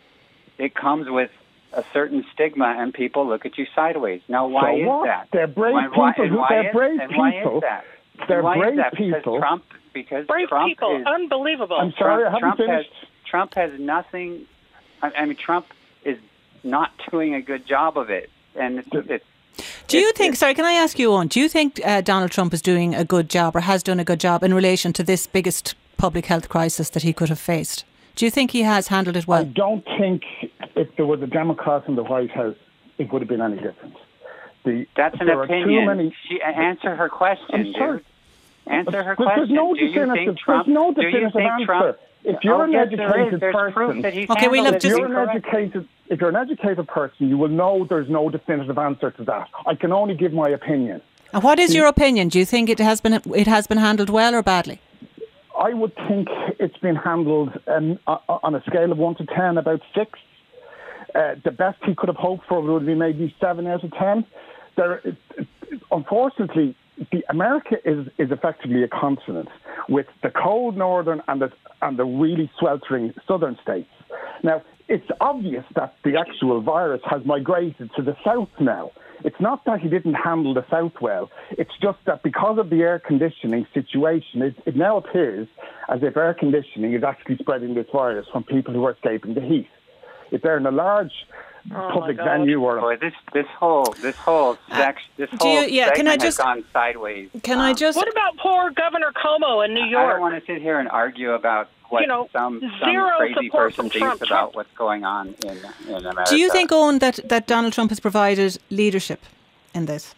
it comes with a certain stigma, and people look at you sideways. Now, why So is what? that? They're brave why, why, people and who- why they're is, brave and why people. is that? They're and why brave is that? people. Because Trump, because Brave Trump people. is, Unbelievable. I'm sorry, I Trump, haven't Trump has finished. Trump has nothing. I, I mean, Trump is not doing a good job of it, and it's. it's Do you it's- think, it's- sorry, can I ask you, Owen, do you think uh, Donald Trump is doing a good job or has done a good job in relation to this biggest public health crisis that he could have faced? Do you think he has handled it I well? don't think if there was a Democrat in the White House, it would have been any different. The, That's an there opinion. Are too many, She, answer her question, I'm sorry. dude. Answer her There's- question. There's no do you definitive, think Trump? there's no do you definitive think answer. Trump? If you're oh, an yes, there is. educated There's person, proof that he's Okay, we'll have handled it to- if you're an incorrectly. educated, if you're an educated person, you will know there's no definitive answer to that. I can only give my opinion. And what is your opinion? Do you think it has been it has been handled well or badly? I would think it's been handled um, on a scale of one to ten, about six. Uh, the best he could have hoped for would be maybe seven out of ten. There, unfortunately, the America is, is effectively a continent with the cold northern and the and the really sweltering southern states. Now, it's obvious that the actual virus has migrated to the south now. It's not that he didn't handle the south well. It's just that because of the air conditioning situation, it, it now appears as if air conditioning is actually spreading this virus from people who are escaping the heat. If they're in a large oh public venue or Boy, this this whole this whole sex this Do whole you- yeah, can segment I just- has gone sideways. Can I just? What about poor Governor Cuomo in New I York? don't want to sit here and argue about what You know, some some zero crazy support person from thinks Trump. about Trump- what's going on in in America. Do you think, Owen, that, that Donald Trump has provided leadership in this?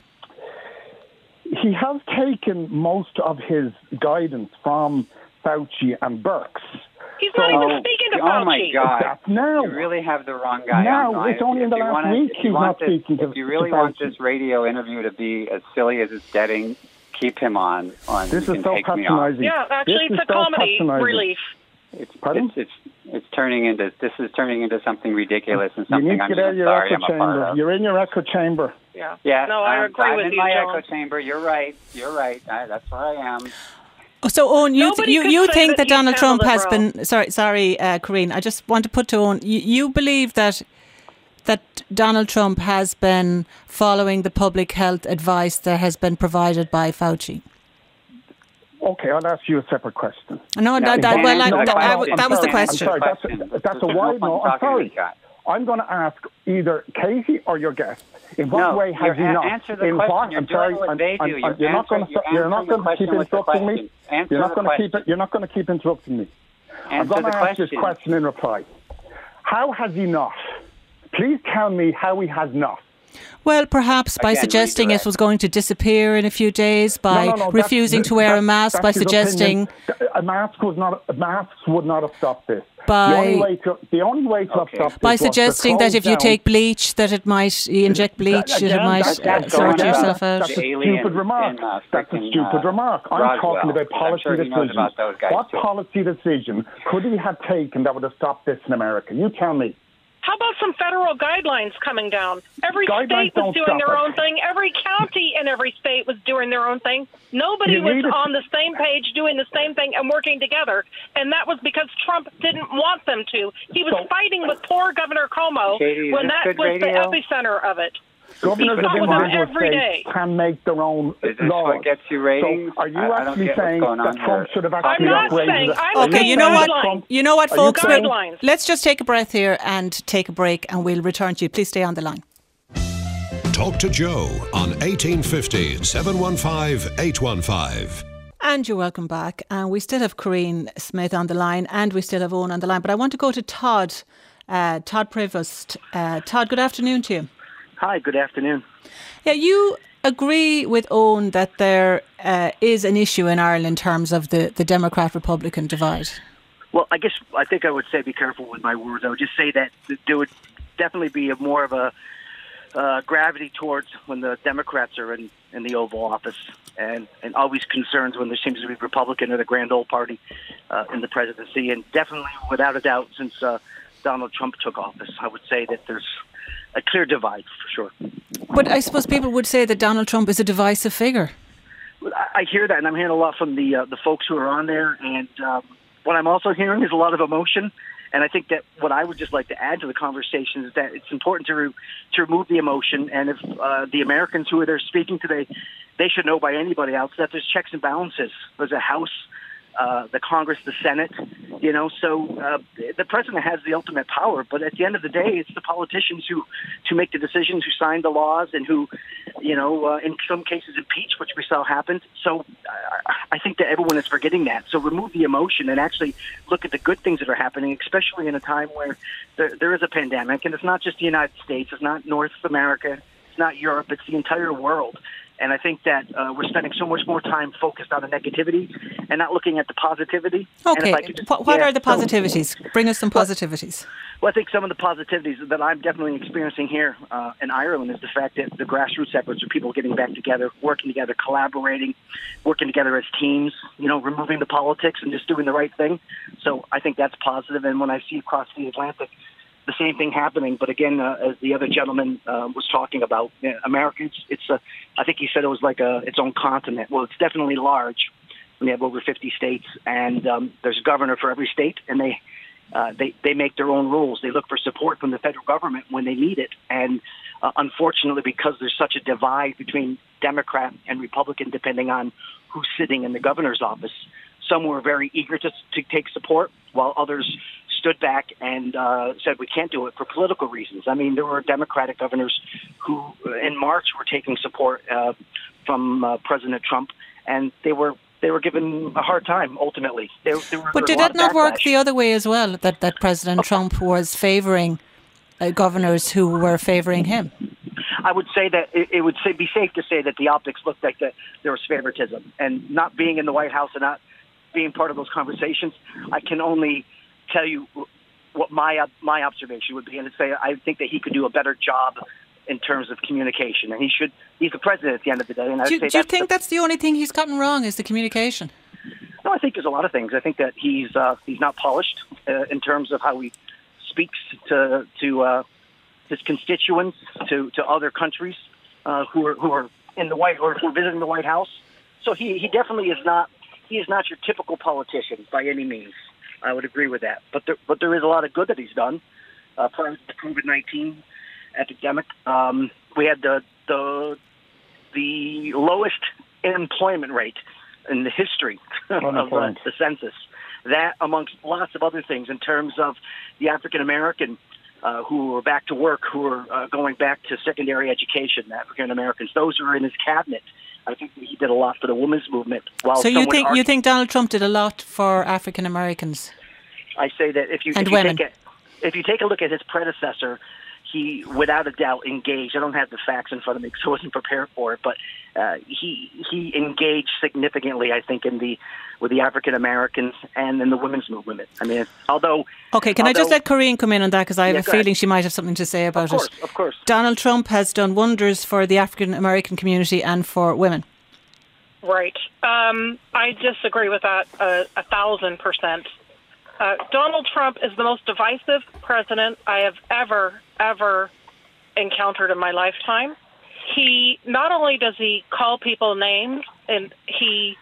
he has taken most of his guidance from Fauci and Birx. He's not even Oh, speaking to oh Fauci. my God! That's now. You really have the wrong guy Now, on. it's only in the If you last wanna- week if you he's want not this- speaking to- If you really to want Fauci. this radio interview to be as silly as it's getting, keep him on. on This you is can so take me off. patronising. Yeah, actually, This it's is a so comedy patronising. relief. It's, Pardon? it's it's it's turning into this is turning into something ridiculous and You something need to I'm get out of your sorry echo I'm a part chamber. of. You're in your echo chamber. Yeah. Yeah, No, I I'm, agree I'm with in you, my John. echo chamber. You're right. You're right. I, that's where I am. So, Owen, you Nobody you, could you say think that that he's Donald Trump handled has it been sorry, sorry, uh, Corinne. I just want to put to Owen. You, you believe that that Donald Trump has been following the public health advice that has been provided by Fauci? Okay, I'll ask you a separate question. No, No, that, that, you well, I, can't answer that, the I- question. that was the You can't question. I'm sorry, Question. that's, that's a There's no wide point no. I'm talking to sorry. this guy. I'm going to ask either Katie or your guest. In what No, way has you're he a- not? answer the in question. what? You're I'm doing sorry. what I'm, they I'm, do. I'm, You're you're not going to. answering- You're you're not answering going to keep the question with the interrupting me. question. Answer You're not the going to keep. question. You're not going to keep interrupting me. I'm Answer going the to ask this question. question in reply. How has he not? Please tell me how he has not. Well, perhaps by Again, suggesting it redirect. was going to disappear in a few days, by No, no, no, that's- refusing to wear that- a mask, that's by his suggesting. opinion. A mask was not. A mask would not have stopped this. By- the only way to. The only way to Okay. have stopped By this was to suggesting that close if you down- take bleach, that it might you inject bleach, that Again, it might that's- uh, that's sort going yourself down. out. That's a The alien stupid remark. in, uh, That's a frickin', stupid uh, remark. I'm Roswell. talking about I'm policy sure he knows decisions. about those guys, What too. policy decision could he have taken that would have stopped this in America? You tell me. How about some federal guidelines coming down? Every Guidelines state was don't doing stop their it. own thing. Every county in every state was doing their own thing. Nobody You was need it- on the same page doing the same thing and working together. And that was because Trump didn't want them to. He was So- fighting with poor Governor Cuomo Katie, is when this that good was radio? the epicenter of it. Governors He of fought with them individual every states day. can make their own Is this laws. what gets you ratings? So are you I- I don't actually get what's saying going on that Trump here. should have I'm actually not operated? saying. it? I'm Okay, saying you know what? guidelines. You know what, Are you folks? saying- Guidelines. Let's just take a breath here and take a break, and we'll return to you. Please stay on the line. Talk to Joe on eighteen fifty, seven one five, eight one five. And you're welcome back. And we still have Corinne Smith on the line, and we still have Owen on the line. But I want to go to Todd, uh, Todd Prevost. Uh, Todd, good afternoon to you. Hi, good afternoon. Yeah, you agree with Owen that there uh, is an issue in Ireland in terms of the, the Democrat-Republican divide. Well, I guess I think I would say be careful with my words. I would just say that there would definitely be a more of a uh, gravity towards when the Democrats are in, in the Oval Office, and, and always concerns when there seems to be Republican or the grand old party uh, in the presidency. And definitely, without a doubt, since uh, Donald Trump took office, I would say that there's a clear divide for sure. But I suppose people would say that Donald Trump is a divisive figure. I I hear that, and I'm hearing a lot from the uh, the folks who are on there. And um, what I'm also hearing is a lot of emotion. And I think that what I would just like to add to the conversation is that it's important to re- to remove the emotion. And if uh, the Americans who are there speaking today, they should know by anybody else that there's checks and balances. There's a House, uh, the Congress, the Senate. You know, so uh, the president has the ultimate power. But at the end of the day, it's the politicians who to make the decisions, who sign the laws, and who, you know, uh, in some cases impeach, which we saw happened. So uh, I think that everyone is forgetting that. So remove the emotion and actually look at the good things that are happening, especially in a time where there, there is a pandemic. And it's not just the United States. It's not North America. It's not Europe. It's the entire world. And I think that uh, we're spending so much more time focused on the negativity and not looking at the positivity. Okay, just, what, what yeah, are the positivities? So, Bring us some positivities. Well, I think some of the positivities that I'm definitely experiencing here uh, in Ireland is the fact that the grassroots efforts of people getting back together, working together, collaborating, working together as teams, you know, removing the politics and just doing the right thing. So I think that's positive. And when I see across the Atlantic the same thing happening, but again, uh, as the other gentleman uh, was talking about, you know, America, it's, it's a, I think he said it was like a, its own continent. Well, it's definitely large. We have over fifty states, and um, there's a governor for every state, and they, uh, they they make their own rules. They look for support from the federal government when they need it. And uh, unfortunately, because there's such a divide between Democrat and Republican, depending on who's sitting in the governor's office, some were very eager to, to take support, while others stood back and uh, said we can't do it for political reasons. I mean, there were Democratic governors who in March were taking support uh, from uh, President Trump, and they were they were given a hard time, ultimately. They, they were, but did that not work the other way as well, that, that President okay. Trump was favouring uh, governors who were favouring him? I would say that it, it would say, be safe to say that the optics looked like that there was favoritism. And not being in the White House and not being part of those conversations, I can only tell you what my my observation would be, and say I think that he could do a better job in terms of communication, and he should. He's the president at the end of the day. And I do, would say do you that's think the, that's the only thing he's gotten wrong is the communication? No, I think there's a lot of things. I think that he's uh, he's not polished uh, in terms of how he speaks to to uh, his constituents, to, to other countries uh, who are who are in the White or who are visiting the White House. So he, he definitely is not he is not your typical politician by any means. I would agree with that. But there, but there is a lot of good that he's done. Uh, prior to the COVID nineteen epidemic, um, we had the, the the lowest employment rate in the history of uh, the census. That, amongst lots of other things, in terms of the African American uh, who are back to work, who are uh, going back to secondary education, African Americans, those who are in his cabinet. I think that he did a lot for the women's movement. While so you think argue, you think Donald Trump did a lot for African Americans? I say that if you and if you women. take a, if you take a look at his predecessor, he without a doubt engaged. I don't have the facts in front of me because I wasn't prepared for it, but uh, he he engaged significantly, I think, in the with the African Americans and in the women's movement. I mean, although okay, can although, I just let Corinne come in on that because I have yeah, a feeling ahead. She might have something to say about of course, it. Of course, Donald Trump has done wonders for the African American community and for women. Right. Um, I disagree with that uh, a thousand percent. Uh, Donald Trump is the most divisive president I have ever, ever encountered in my lifetime. He, not only does he call people names, and he,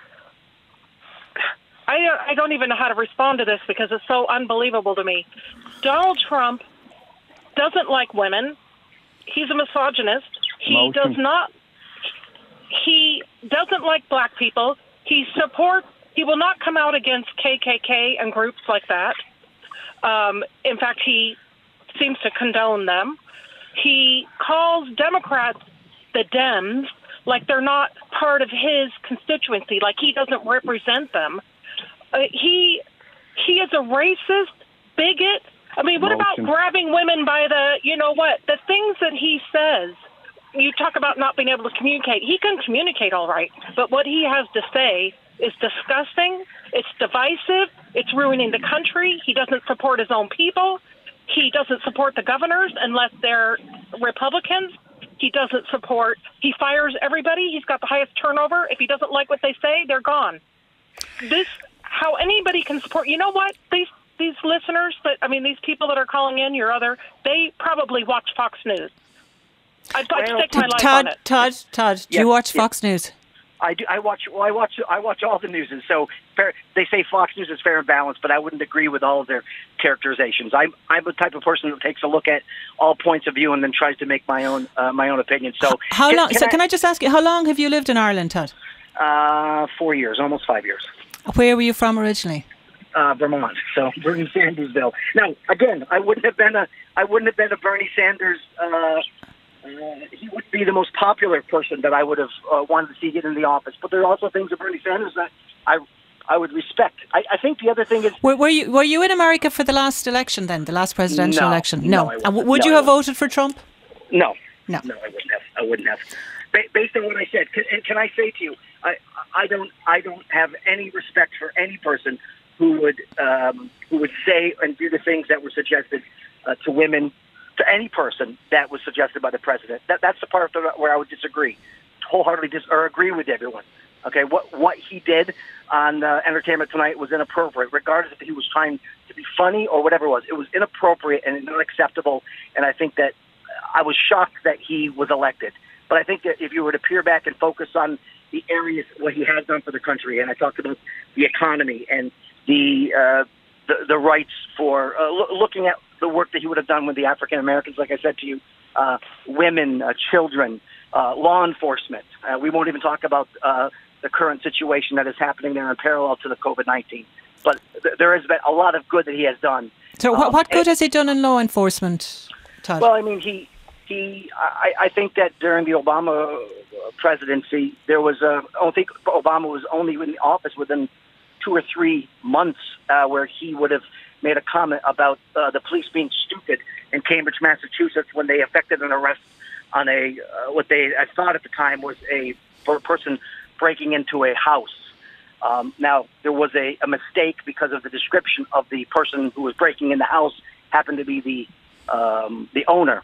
I, I don't even know how to respond to this because it's so unbelievable to me. Donald Trump doesn't like women. He's a misogynist. He Motion. does not, he doesn't like black people. He supports He will not come out against K K K and groups like that. Um, in fact, he seems to condone them. He calls Democrats the Dems like they're not part of his constituency, like he doesn't represent them. Uh, he he is a racist, bigot. I mean, what Motion. about grabbing women by the, you know what, the things that he says? You talk about not being able to communicate. He can communicate all right, but what he has to say is disgusting. It's divisive. It's ruining the country. He doesn't support his own people. He doesn't support the governors unless they're Republicans. He doesn't support, he fires everybody. He's got the highest turnover. If he doesn't like what they say, they're gone. This, how anybody can support, you know what? These these listeners, that I mean, these people that are calling in, your other, they probably watch Fox News. I'd, I'd well, stick my life Todd, on it. Todd, Todd, do yeah, you watch yeah. Fox News? I do. I watch. Well, I watch. I watch all the news, and so fair, they say Fox News is fair and balanced, but I wouldn't agree with all of their characterizations. I'm I'm the type of person who takes a look at all points of view and then tries to make my own uh, my own opinion. So how can, long? Can so I, can I just ask you, how long have you lived in Ireland, Todd? Uh, four years, almost five years. Where were you from originally? Uh, Vermont. So we're in Sandersville. Now, again, I wouldn't have been a I wouldn't have been a Bernie Sanders. Uh, Uh, he would be the most popular person that I would have uh, wanted to see get in the office. But there are also things of Bernie Sanders that I I would respect. I, I think the other thing is... Were, were you were you in America for the last election then, the last presidential no, election? No. no. I And would no, you I have voted for Trump? No. No. No, I wouldn't have. I wouldn't have. based on what I said, can, and can I say to you, I, I don't, I don't have any respect for any person who would, um, who would say and do the things that were suggested uh, to women, to any person that was suggested by the president. That, that's the part where I would disagree, wholeheartedly dis- or agree with everyone. Okay, what what he did on uh, Entertainment Tonight was inappropriate, regardless if he was trying to be funny or whatever it was. It was inappropriate and not acceptable, and I think that I was shocked that he was elected. But I think that if you were to peer back and focus on the areas, what he has done for the country, and I talked about the economy and the uh, the, the rights for uh, lo- looking at the work that he would have done with the African Americans, like I said to you, uh, women, uh, children, uh, law enforcement. Uh, we won't even talk about uh, the current situation that is happening there in parallel to the COVID nineteen. But th- there has been a lot of good that he has done. So what, Um, what good and- has he done in law enforcement, Todd? Well, I mean, he, he. I, I think that during the Obama presidency, there was a. I don't think Obama was only in the office within two or three months uh, where he would have made a comment about uh, the police being stupid in Cambridge, Massachusetts, when they effected an arrest on a uh, what they I thought at the time was a person breaking into a house. Um, now, there was a, a mistake because of the description of the person who was breaking in the house happened to be the um, the owner.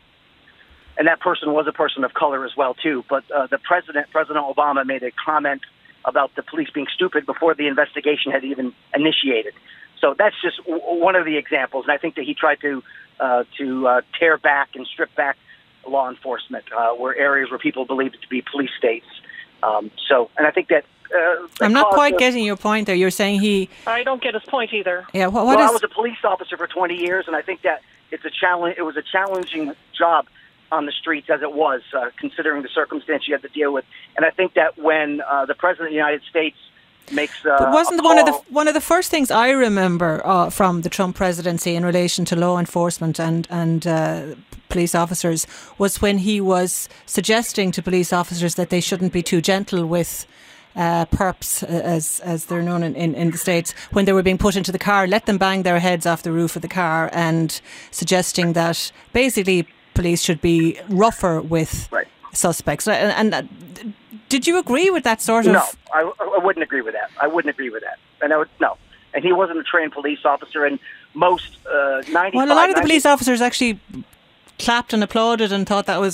And that person was a person of color as well, too. But uh, the president, President Obama, made a comment about the police being stupid before the investigation had even initiated. So that's just w- one of the examples. And I think that he tried to uh, to uh, tear back and strip back law enforcement, uh, were areas where people believed it to be police states. Um, so, and I think that Uh, I'm not quite of, getting your point there. You're saying he... I don't get his point either. Yeah, what, what well, is... I was a police officer for twenty years, and I think that it's a challenge. It was a challenging job on the streets as it was, uh, considering the circumstance you had to deal with. And I think that when uh, the President of the United States makes uh, But wasn't a one of the call- one of the first things I remember uh, from the Trump presidency in relation to law enforcement and and uh, police officers was when he was suggesting to police officers that they shouldn't be too gentle with Uh, perps, uh, as as they're known in, in, in the States, when they were being put into the car, let them bang their heads off the roof of the car, and suggesting that basically police should be rougher with right. suspects. And, and uh, did you agree with that sort of... No, I, I wouldn't agree with that. I wouldn't agree with that. And I would, no. And he wasn't a trained police officer, and most uh, ninety-five... Well, a lot of the ninety police officers actually clapped and applauded and thought that was...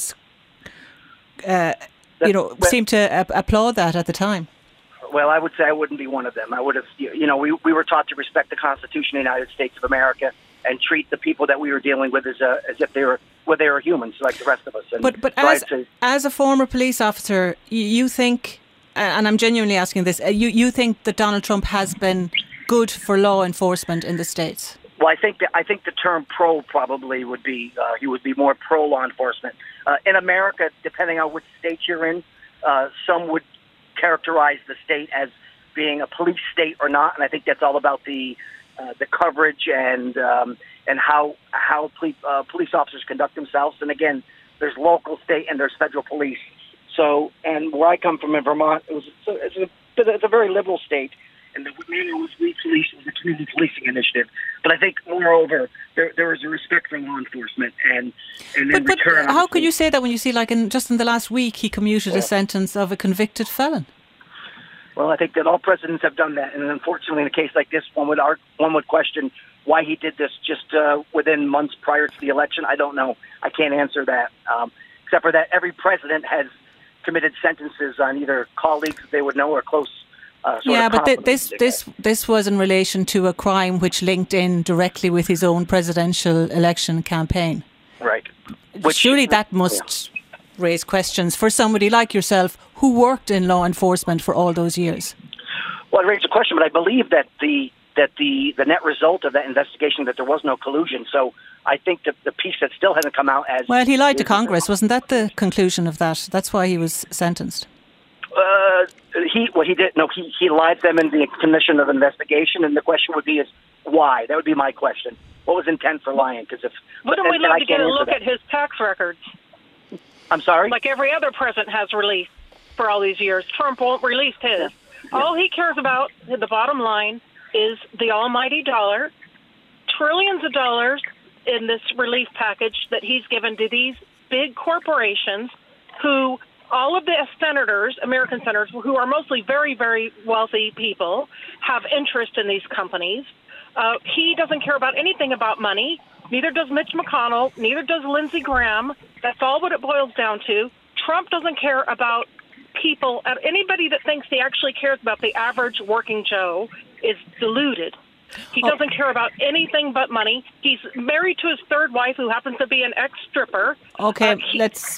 Uh, you know, but, seemed to uh, applaud that at the time. Well, I would say I wouldn't be one of them. I would have, you know, we we were taught to respect the Constitution of the United States of America and treat the people that we were dealing with as a, as if they were well, they were humans like the rest of us. And but but so as say, as a former police officer, you, you think, and I'm genuinely asking this, you you think that Donald Trump has been good for law enforcement in the States? Well, I think that, I think the term pro probably would be uh, he would be more pro law enforcement uh, in America. Depending on which state you're in, uh, some would characterize the state as being a police state or not, and I think that's all about the uh, the coverage and um, and how how police, uh, police officers conduct themselves. And again, there's local, state, and there's federal police. So, and where I come from in Vermont, it was it's a it's a very liberal state. And the manner was we police was a community policing initiative. But I think, moreover, there there is a respect for law enforcement, and and in but, but return, how could you say that when you see, like, in just in the last week, he commuted yeah. a sentence of a convicted felon? Well, I think that all presidents have done that, and unfortunately, in a case like this, one would art, one would question why he did this just uh, within months prior to the election. I don't know. I can't answer that. Um, except for that, every president has committed sentences on either colleagues they would know or close. Uh, yeah, but th- this this this was in relation to a crime which linked in directly with his own presidential election campaign. Right. Which, surely that must yeah. raise questions for somebody like yourself who worked in law enforcement for all those years. Well, it raises a question, but I believe that the that the, the net result of that investigation that there was no collusion. So I think that the piece that still hasn't come out as well, he lied to Congress. Wasn't that the conclusion of that? That's why he was sentenced. Uh, he well, he did no. He he lied to them in the commission of investigation, and the question would be is why? That would be my question. What was intent for lying? Because if wouldn't we love to get a look that. at his tax records? I'm sorry. Like every other president has released for all these years, Trump won't release his. Yeah. Yeah. All he cares about, the bottom line, is the almighty dollar, trillions of dollars in this relief package that he's given to these big corporations who all of the senators, American senators, who are mostly very, very wealthy people, have interest in these companies. Uh, he doesn't care about anything about money. Neither does Mitch McConnell. Neither does Lindsey Graham. That's all what it boils down to. Trump doesn't care about people. Anybody that thinks he actually cares about the average working Joe is deluded. He doesn't care about anything but money. He's married to his third wife, who happens to be an ex-stripper. Okay, uh, he, let's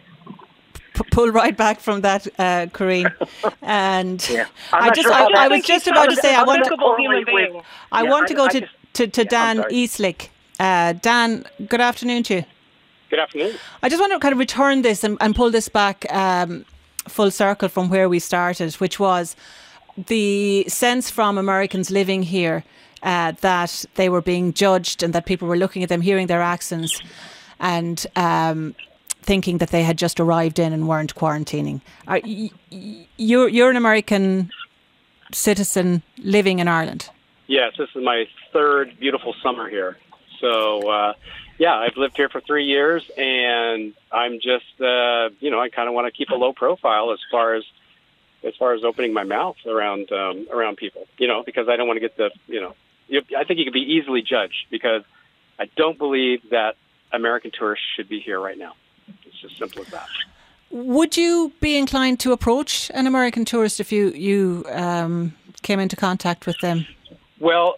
p- pull right back from that, uh, Corinne. And yeah. I just, sure I, I, I was just about to say, I want to, human I yeah, want to go I, to, I just, to, to yeah, Dan Eastlick. Uh, Dan, good afternoon to you. Good afternoon. I just want to kind of return this and, and pull this back um, full circle from where we started, which was the sense from Americans living here uh, that they were being judged and that people were looking at them, hearing their accents and um, thinking that they had just arrived in and weren't quarantining. Are, y- y- you're, you're an American citizen living in Ireland. Yes, this is my third beautiful summer here. So, uh, yeah, I've lived here for three years, and I'm just, uh, you know, I kind of want to keep a low profile as far as as far as opening my mouth around um, around people, you know, because I don't want to get the, you know, you, I think you can be easily judged because I don't believe that American tourists should be here right now. It's just simple as that. Would you be inclined to approach an American tourist if you, you um, came into contact with them? Well,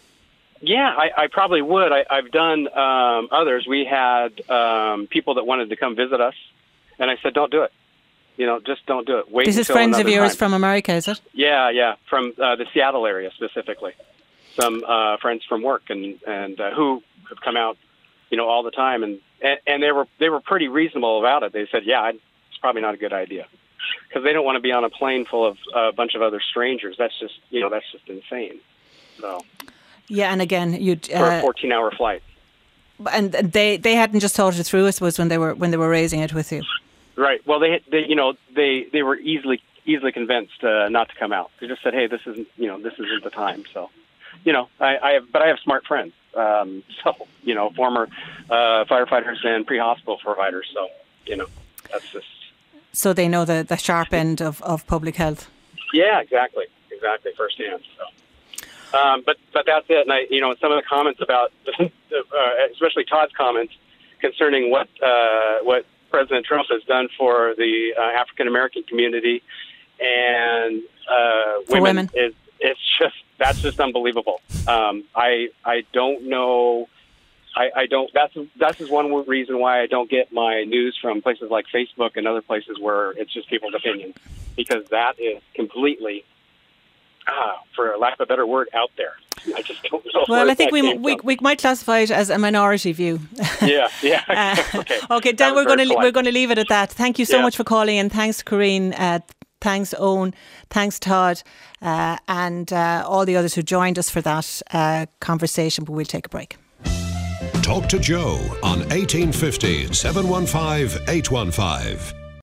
yeah, I, I probably would. I, I've done um, others. We had um, people that wanted to come visit us, and I said, don't do it. You know, just don't do it. Wait. This is until friends of yours time. from America, is it? Yeah, yeah, from uh, the Seattle area specifically. Some uh, friends from work and and uh, who have come out, you know, all the time, and, and and they were they were pretty reasonable about it. They said, yeah, it's probably not a good idea because they don't want to be on a plane full of uh, a bunch of other strangers. That's just, you know, that's just insane. So. Yeah, and again, you'd uh, for a fourteen-hour flight. And they, they hadn't just thought it through, I suppose, when they were when they were raising it with you. Right. Well, they, they you know, they, they were easily easily convinced uh, not to come out. They just said, "Hey, this isn't you know this isn't the time." So, you know, I, I have, but I have smart friends. Um, so, you know, former uh, firefighters and pre-hospital providers. So, you know, that's just. So they know the, the sharp end of, of public health. Yeah, exactly, exactly, firsthand. So. Um, but but that's it. And I, you know, some of the comments about, uh, especially Todd's comments concerning what uh, what President Trump has done for the uh, African American community and uh, for women, women. is it's just that's just unbelievable. Um, I I don't know. I, I don't. That's that's is one reason why I don't get my news from places like Facebook and other places where it's just people's opinions, because that is completely. Ah, for lack of a better word, out there. I just don't know. Well, I think we we we might classify it as a minority view. Yeah, yeah. uh, okay, okay, Dan, we're going to we're going to leave it at that. Thank you so yeah. much for calling, and thanks, Corinne. Uh, thanks, Owen. Thanks, Todd, uh, and uh, all the others who joined us for that uh, conversation. But we'll take a break. Talk to Joe on eighteen fifty, seven one five, eight one five.